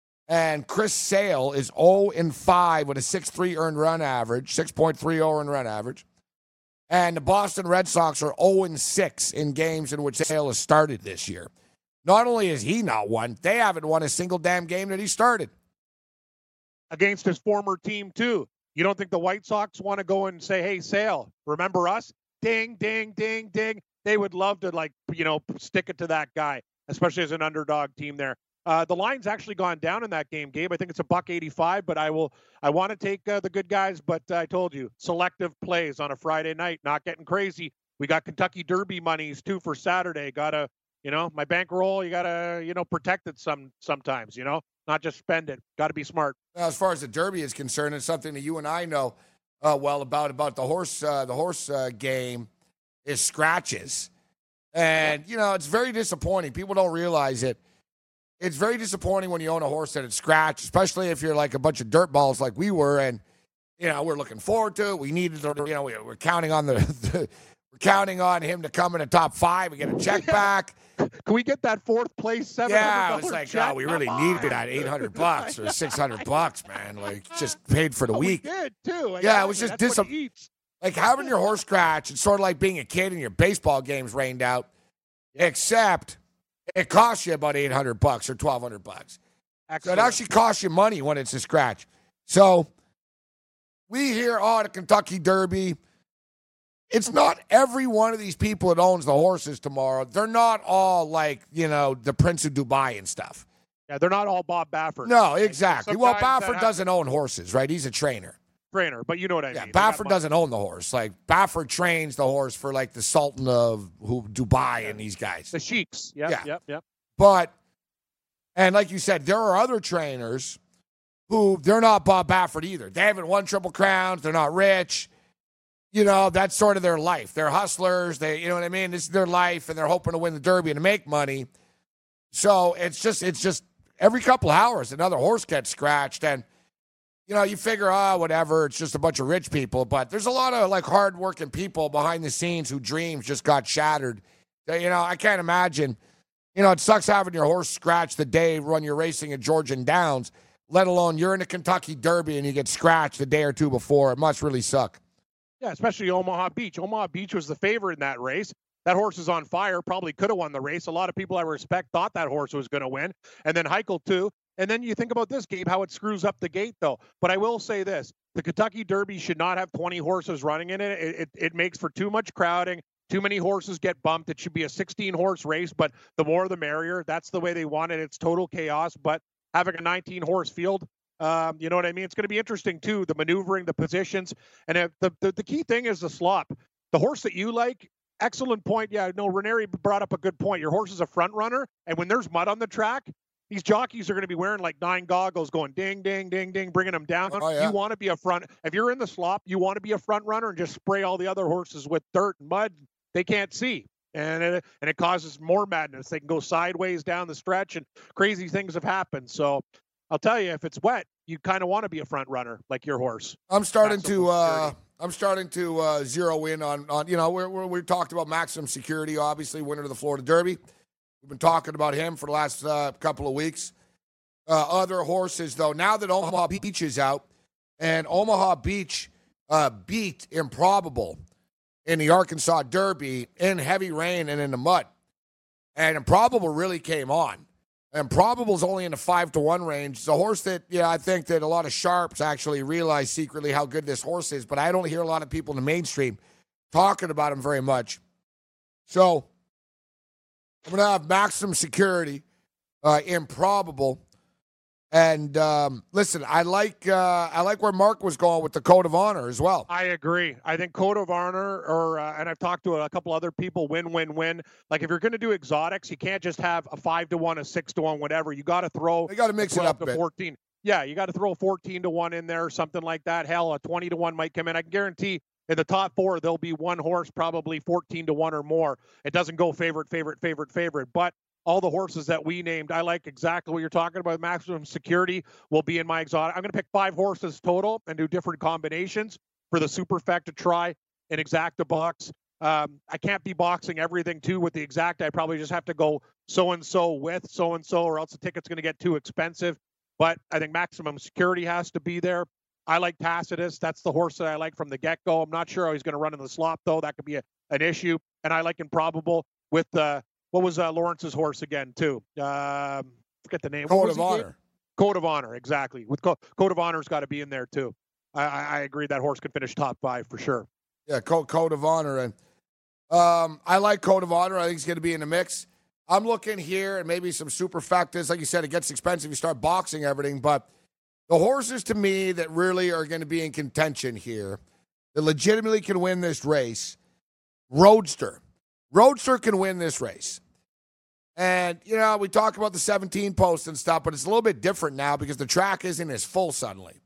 And Chris Sale is oh and five with a six point three earned run average, six point three oh earned run average. And the Boston Red Sox are oh and six in games in which Sale has started this year. Not only has he not won, they haven't won a single damn game that he started. Against his former team, too. You don't think the White Sox want to go and say, hey, Sale, remember us? Ding, ding, ding, ding. They would love to, like, you know, stick it to that guy, especially as an underdog team there. Uh, the line's actually gone down in that game, Gabe. I think it's a buck eighty-five, but I will. I want to take uh, the good guys, but uh, I told you, selective plays on a Friday night, not getting crazy. We got Kentucky Derby monies too for Saturday. Got to, you know, my bankroll. You got to, you know, protect it some sometimes. You know, not just spend it. Got to be smart. Now, as far as the Derby is concerned, it's something that you and I know uh, well about about the horse. Uh, the horse uh, game is scratches. And, you know, it's very disappointing. People don't realize it. It's very disappointing when you own a horse that it's scratched, especially if you're like a bunch of dirt balls like we were. And, you know, we're looking forward to it. We needed to, you know, we're counting on the, the we're counting on him to come in the top five and get a check back. Can we get that fourth place seven hundred dollars Yeah, it's like, check? oh, we really needed that eight hundred bucks or six hundred bucks, man. Like, just paid for the oh, week. We did, too. I yeah, it was just disappointing. Like having your horse scratch, it's sort of like being a kid and your baseball games rained out, except it costs you about eight hundred bucks or twelve hundred bucks. So it actually costs you money when it's a scratch. So we hear, oh, the Kentucky Derby. It's not every one of these people that owns the horses tomorrow. They're not all like, you know, the Prince of Dubai and stuff. Yeah, they're not all Bob Baffert. No, exactly. Well, Baffert Baffert doesn't own horses, right? He's a trainer. trainer, but you know what I Yeah, mean. Baffert doesn't own the horse. Like, Baffert trains the horse for, like, the Sultan of who Dubai yeah. and these guys. The sheiks. Yep, yeah. Yep. Yep. But, and like you said, there are other trainers who, they're not Bob Baffert either. They haven't won Triple Crowns. They're not rich. You know, that's sort of their life. They're hustlers. They, you know what I mean? This is their life, and they're hoping to win the Derby and to make money. So it's just, it's just every couple of hours, another horse gets scratched. And, you know, you figure, oh, whatever, it's just a bunch of rich people. But there's a lot of, like, hardworking people behind the scenes whose dreams just got shattered. They, you know, I can't imagine. You know, it sucks having your horse scratched the day when you're racing at Georgian Downs, let alone you're in the Kentucky Derby and you get scratched a day or two before. It must really suck. Yeah, especially Omaha Beach. Omaha Beach was the favorite in that race. That horse is on fire, probably could have won the race. A lot of people I respect thought that horse was going to win. And then Heichel, too. And then you think about this, Gabe, how it screws up the gate, though. But I will say this. The Kentucky Derby should not have twenty horses running in it. It, it, it makes for too much crowding. Too many horses get bumped. It should be a sixteen-horse race, but the more the merrier. That's the way they want it. It's total chaos. But having a nineteen-horse field, Um, you know what I mean? It's going to be interesting, too, the maneuvering, the positions. And if the, the, the key thing is the slop. The horse that you like, excellent point. Yeah, no, Ranieri brought up a good point. Your horse is a front runner, and when there's mud on the track, these jockeys are going to be wearing like nine goggles going ding, ding, ding, ding, bringing them down. Oh, yeah. You want to be a front. If you're in the slop, you want to be a front runner and just spray all the other horses with dirt and mud. They can't see. And it, and it causes more madness. They can go sideways down the stretch, and crazy things have happened. So I'll tell you, if it's wet, you kind of want to be a front runner like your horse. I'm starting Maximum to uh, I'm starting to uh, zero in on, on you know, we're, we're, we talked about Maximum Security, obviously, winner of the Florida Derby. We've been talking about him for the last uh, couple of weeks. Uh, other horses, though, now that Omaha Beach is out, and Omaha Beach uh, beat Improbable in the Arkansas Derby in heavy rain and in the mud. And Improbable really came on. Improbable's only in the five to one range. It's a horse that, yeah, I think that a lot of sharps actually realize secretly how good this horse is, but I don't hear a lot of people in the mainstream talking about him very much. So I'm going to have Maximum Security, uh, Improbable. And um, listen, I like uh, I like where Mark was going with the Code of Honor as well. I agree. I think Code of Honor, or uh, and I've talked to a couple other people, win, win, win. Like if you're going to do exotics, you can't just have a five to one, a six to one, whatever. You got to throw. You got to mix it up to a bit. fourteen. Yeah, you got to throw a fourteen to one in there, or something like that. Hell, a twenty to one might come in. I can guarantee in the top four there'll be one horse, probably fourteen to one or more. It doesn't go favorite, favorite, favorite, favorite, but all the horses that we named, I like exactly what you're talking about. Maximum Security will be in my exotic. I'm going to pick five horses total and do different combinations for the Superfect to try an exacta box. Um, I can't be boxing everything, too, with the exacta. I probably just have to go so-and-so with so-and-so, or else the ticket's going to get too expensive. But I think Maximum Security has to be there. I like Tacitus. That's the horse that I like from the get-go. I'm not sure how he's going to run in the slop, though. That could be a, an issue. And I like Improbable with the uh, What was uh, Lawrence's horse again, too? Um, forget the name. Code of Honor. Code of Honor, exactly. With Co- Code of Honor's got to be in there, too. I, I, I agree that horse can finish top five for sure. Yeah, Code, Code of Honor. And um, I like Code of Honor. I think he's going to be in the mix. I'm looking here and maybe some superfectas. Like you said, it gets expensive. You start boxing everything. But the horses, to me, that really are going to be in contention here, that legitimately can win this race, Roadster. Roadster can win this race. And, you know, we talk about the seventeen post and stuff, but it's a little bit different now because the track isn't as full suddenly.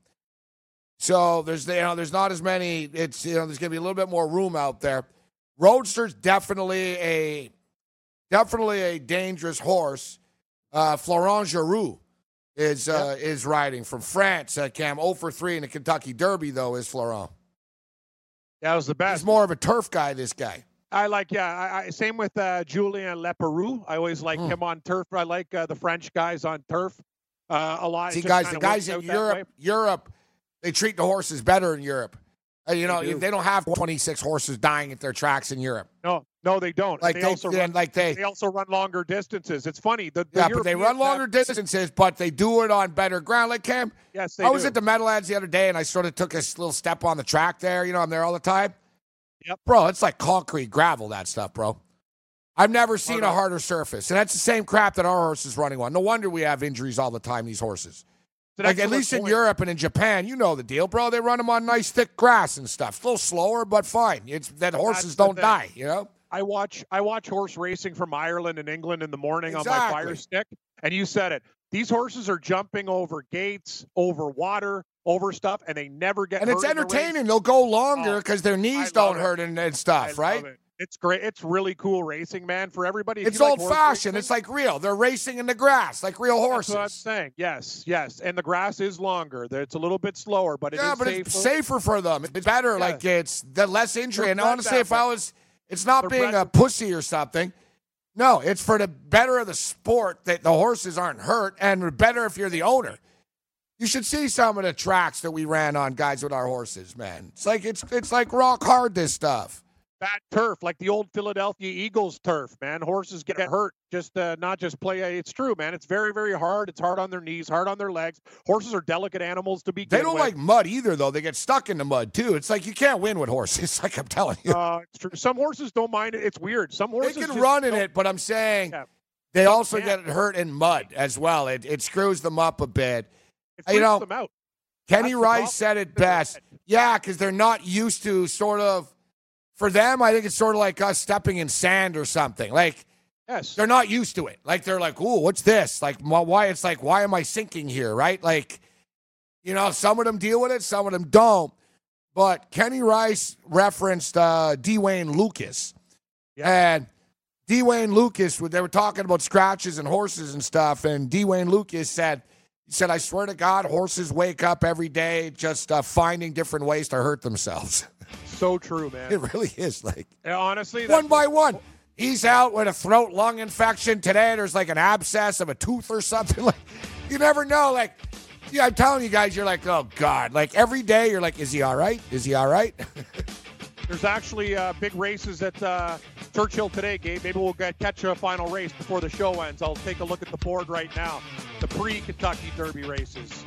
So there's, you know, there's not as many, it's, you know, there's going to be a little bit more room out there. Roadster's definitely a, definitely a dangerous horse. Uh, Florent Giroux is, uh, yeah. is riding from France. Uh, Cam, oh for three in the Kentucky Derby, though, is Florent. That was the best. He's more of a turf guy, this guy. I like, yeah, I, I, same with uh, Julien Leparoux. I always like mm. him on turf. I like uh, the French guys on turf uh, a lot. See, guys, the guys in Europe, Europe, they treat the horses better in Europe. Uh, you know, they, do. they don't have twenty-six horses dying at their tracks in Europe. No, no, they don't. Like they, they, also they run, like they, they also run longer distances. It's funny. The, the yeah, but they run longer have, distances, but they do it on better ground. Like Cam, yes, they I was do. at the Meadowlands the other day, and I sort of took a little step on the track there. You know, I'm there all the time. Yep. Bro, it's like concrete gravel, that stuff, bro. I've never seen a harder surface. And that's the same crap that our horse is running on. No wonder we have injuries all the time, these horses. Like, at excellent least in point. Europe and in Japan, you know the deal, bro. They run them on nice, thick grass and stuff. It's a little slower, but fine. It's that horses That's the don't thing. die, you know? I watch I watch horse racing from Ireland and England in the morning on my Exactly. Fire Stick, and you said it. These horses are jumping over gates, over water, over stuff, and they never get And hurt it's in the race. entertaining. They'll go longer Oh, because their knees I love don't it. hurt and, and I stuff, right? love it. It's great. It's really cool racing, man, for everybody. If It's you like horse old-fashioned. racing, It's like real. They're racing in the grass like real That's horses. what I'm saying. Yes, yes. And the grass is longer. It's a little bit slower, but it yeah, is but safer. it's safer for them. It's better. Yeah. Like, it's the less injury. They're And bred honestly, that if I way. was, it's not They're being bred a pussy or something. No, it's for the better of the sport that the horses aren't hurt, and better if you're the owner. You should see some of the tracks that we ran on, guys, with our horses, man. It's like it's it's like rock hard, this stuff. Bad turf, like the old Philadelphia Eagles turf, man. Horses get hurt, just uh, not just play. It's true, man. It's very, very hard. It's hard on their knees, hard on their legs. Horses are delicate animals to begin They don't with. like mud either, though. They get stuck in the mud, too. It's like you can't win with horses, like I'm telling you. Uh, it's true. Some horses don't mind it. It's weird. Some horses They can just run in don't- it, but I'm saying Yeah. they Some also can't. get hurt in mud as well. It it screws them up a bit. It You freaks know, them out. Kenny That's the Rice problem. said it They're best. red. Yeah, because they're not used to sort of, for them, I think it's sort of like us stepping in sand or something. Like, Yes. they're not used to it. Like, they're like, ooh, what's this? Like, wh- why? It's like, why am I sinking here, right? Like, you know, some of them deal with it, some of them don't. But Kenny Rice referenced uh, Dwayne Lucas. Yeah. And Dwayne Lucas, they were talking about scratches and horses and stuff, and Dwayne Lucas said, he said, I swear to God, horses wake up every day just uh, finding different ways to hurt themselves. So true, man. It really is. Like, Yeah, honestly, one that's- by one. He's out with a throat lung infection today. There's like an abscess of a tooth or something. Like, you never know. Like, yeah, I'm telling you guys, you're like, oh God. Like every day, you're like, is he all right? Is he all right? There's actually uh, big races at uh, Churchill today, Gabe. Maybe we'll get, catch a final race before the show ends. I'll take a look at the board right now. The pre-Kentucky Derby races.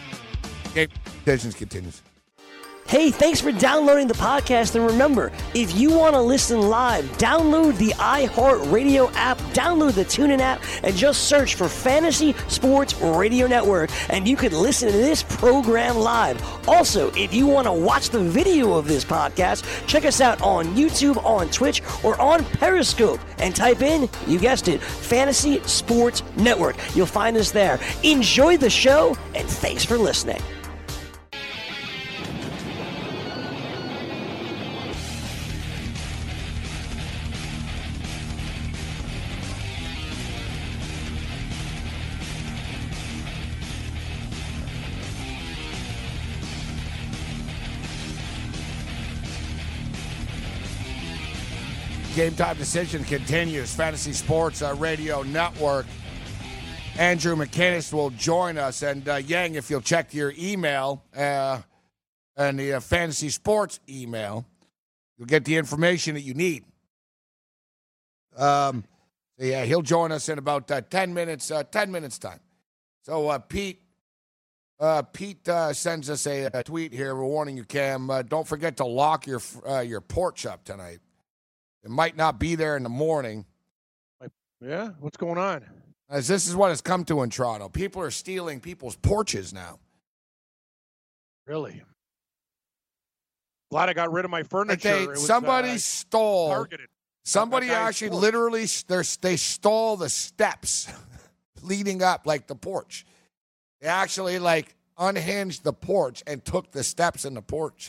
Game decisions continues. Hey, thanks for downloading the podcast. And remember, if you want to listen live, download the iHeartRadio app, download the TuneIn app, and just search for Fantasy Sports Radio Network, and you can listen to this program live. Also, if you want to watch the video of this podcast, check us out on YouTube, on Twitch, or on Periscope, and type in, you guessed it, Fantasy Sports Network. You'll find us there. Enjoy the show, and thanks for listening. Game Time Decision continues. Fantasy Sports uh, Radio Network. Andrew McInnes will join us. And uh, Yang, if you'll check your email uh, and the uh, Fantasy Sports email, you'll get the information that you need. Um, so yeah, he'll join us in about uh, ten minutes. Uh, ten minutes time. So uh, Pete, uh, Pete uh, sends us a, a tweet here. We're warning you, Cam. Uh, don't forget to lock your uh, your porch up tonight. It might not be there in the morning. Yeah, what's going on? As this is what has come to in Toronto. People are stealing people's porches now. Really? Glad I got rid of my Like furniture. they, It was, somebody uh, stole. targeted. Somebody That guy's actually porch. literally they're- they stole the steps leading up, like the porch. They actually like unhinged the porch and took the steps in the porch.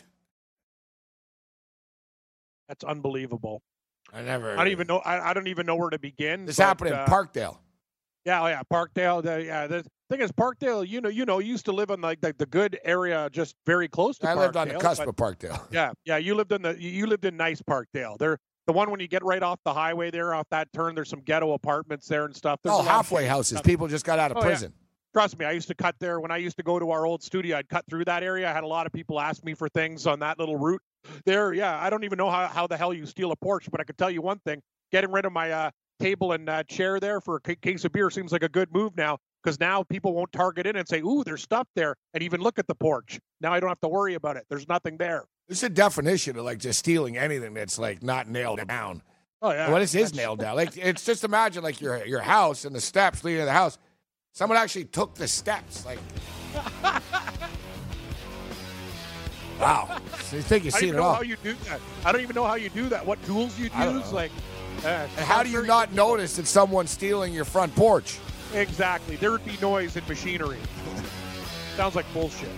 That's unbelievable. I never. I don't even know. I, I don't even know where to begin. This but, happened in uh, Parkdale. Yeah, oh, yeah, Parkdale. The, yeah, the thing is, Parkdale. You know, you know, used to live in like the, the good area, just very close to. I lived on the Parkdale, cusp but- of Parkdale. Yeah, yeah. You lived in the. You lived in nice Parkdale. There, the one when you get right off the highway there, off that turn. There's some ghetto apartments there and stuff. There's Oh, a lot of halfway shady houses. stuff. People just got out of Oh, yeah. prison. Trust me, I used to cut there when I used to go to our old studio. I'd cut through that area. I had a lot of people ask me for things on that little route there. Yeah, I don't even know how, how the hell you steal a porch, but I could tell you one thing: getting rid of my uh, table and uh, chair there for a ca- case of beer seems like a good move now, because now people won't target in and say, "Ooh, there's stuff there," and even look at the porch. Now I don't have to worry about it. There's nothing there. It's a definition of like just stealing anything that's like not nailed down. Oh yeah. What is is That's- nailed down? Like it's just imagine like your your house and the steps leading to the house. Someone actually took the steps. Like Wow. So you think you've I don't seen even it know all. how you do that. I don't even know how you do that. What tools you'd I don't use? know. Like, uh, And how do you not notice that someone's stealing your front porch? Exactly. There would be noise and machinery. Sounds like bullshit.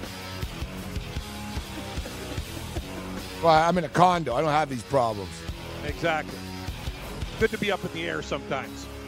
Well, I'm in a condo. I don't have these problems. Exactly. Good to be up in the air sometimes.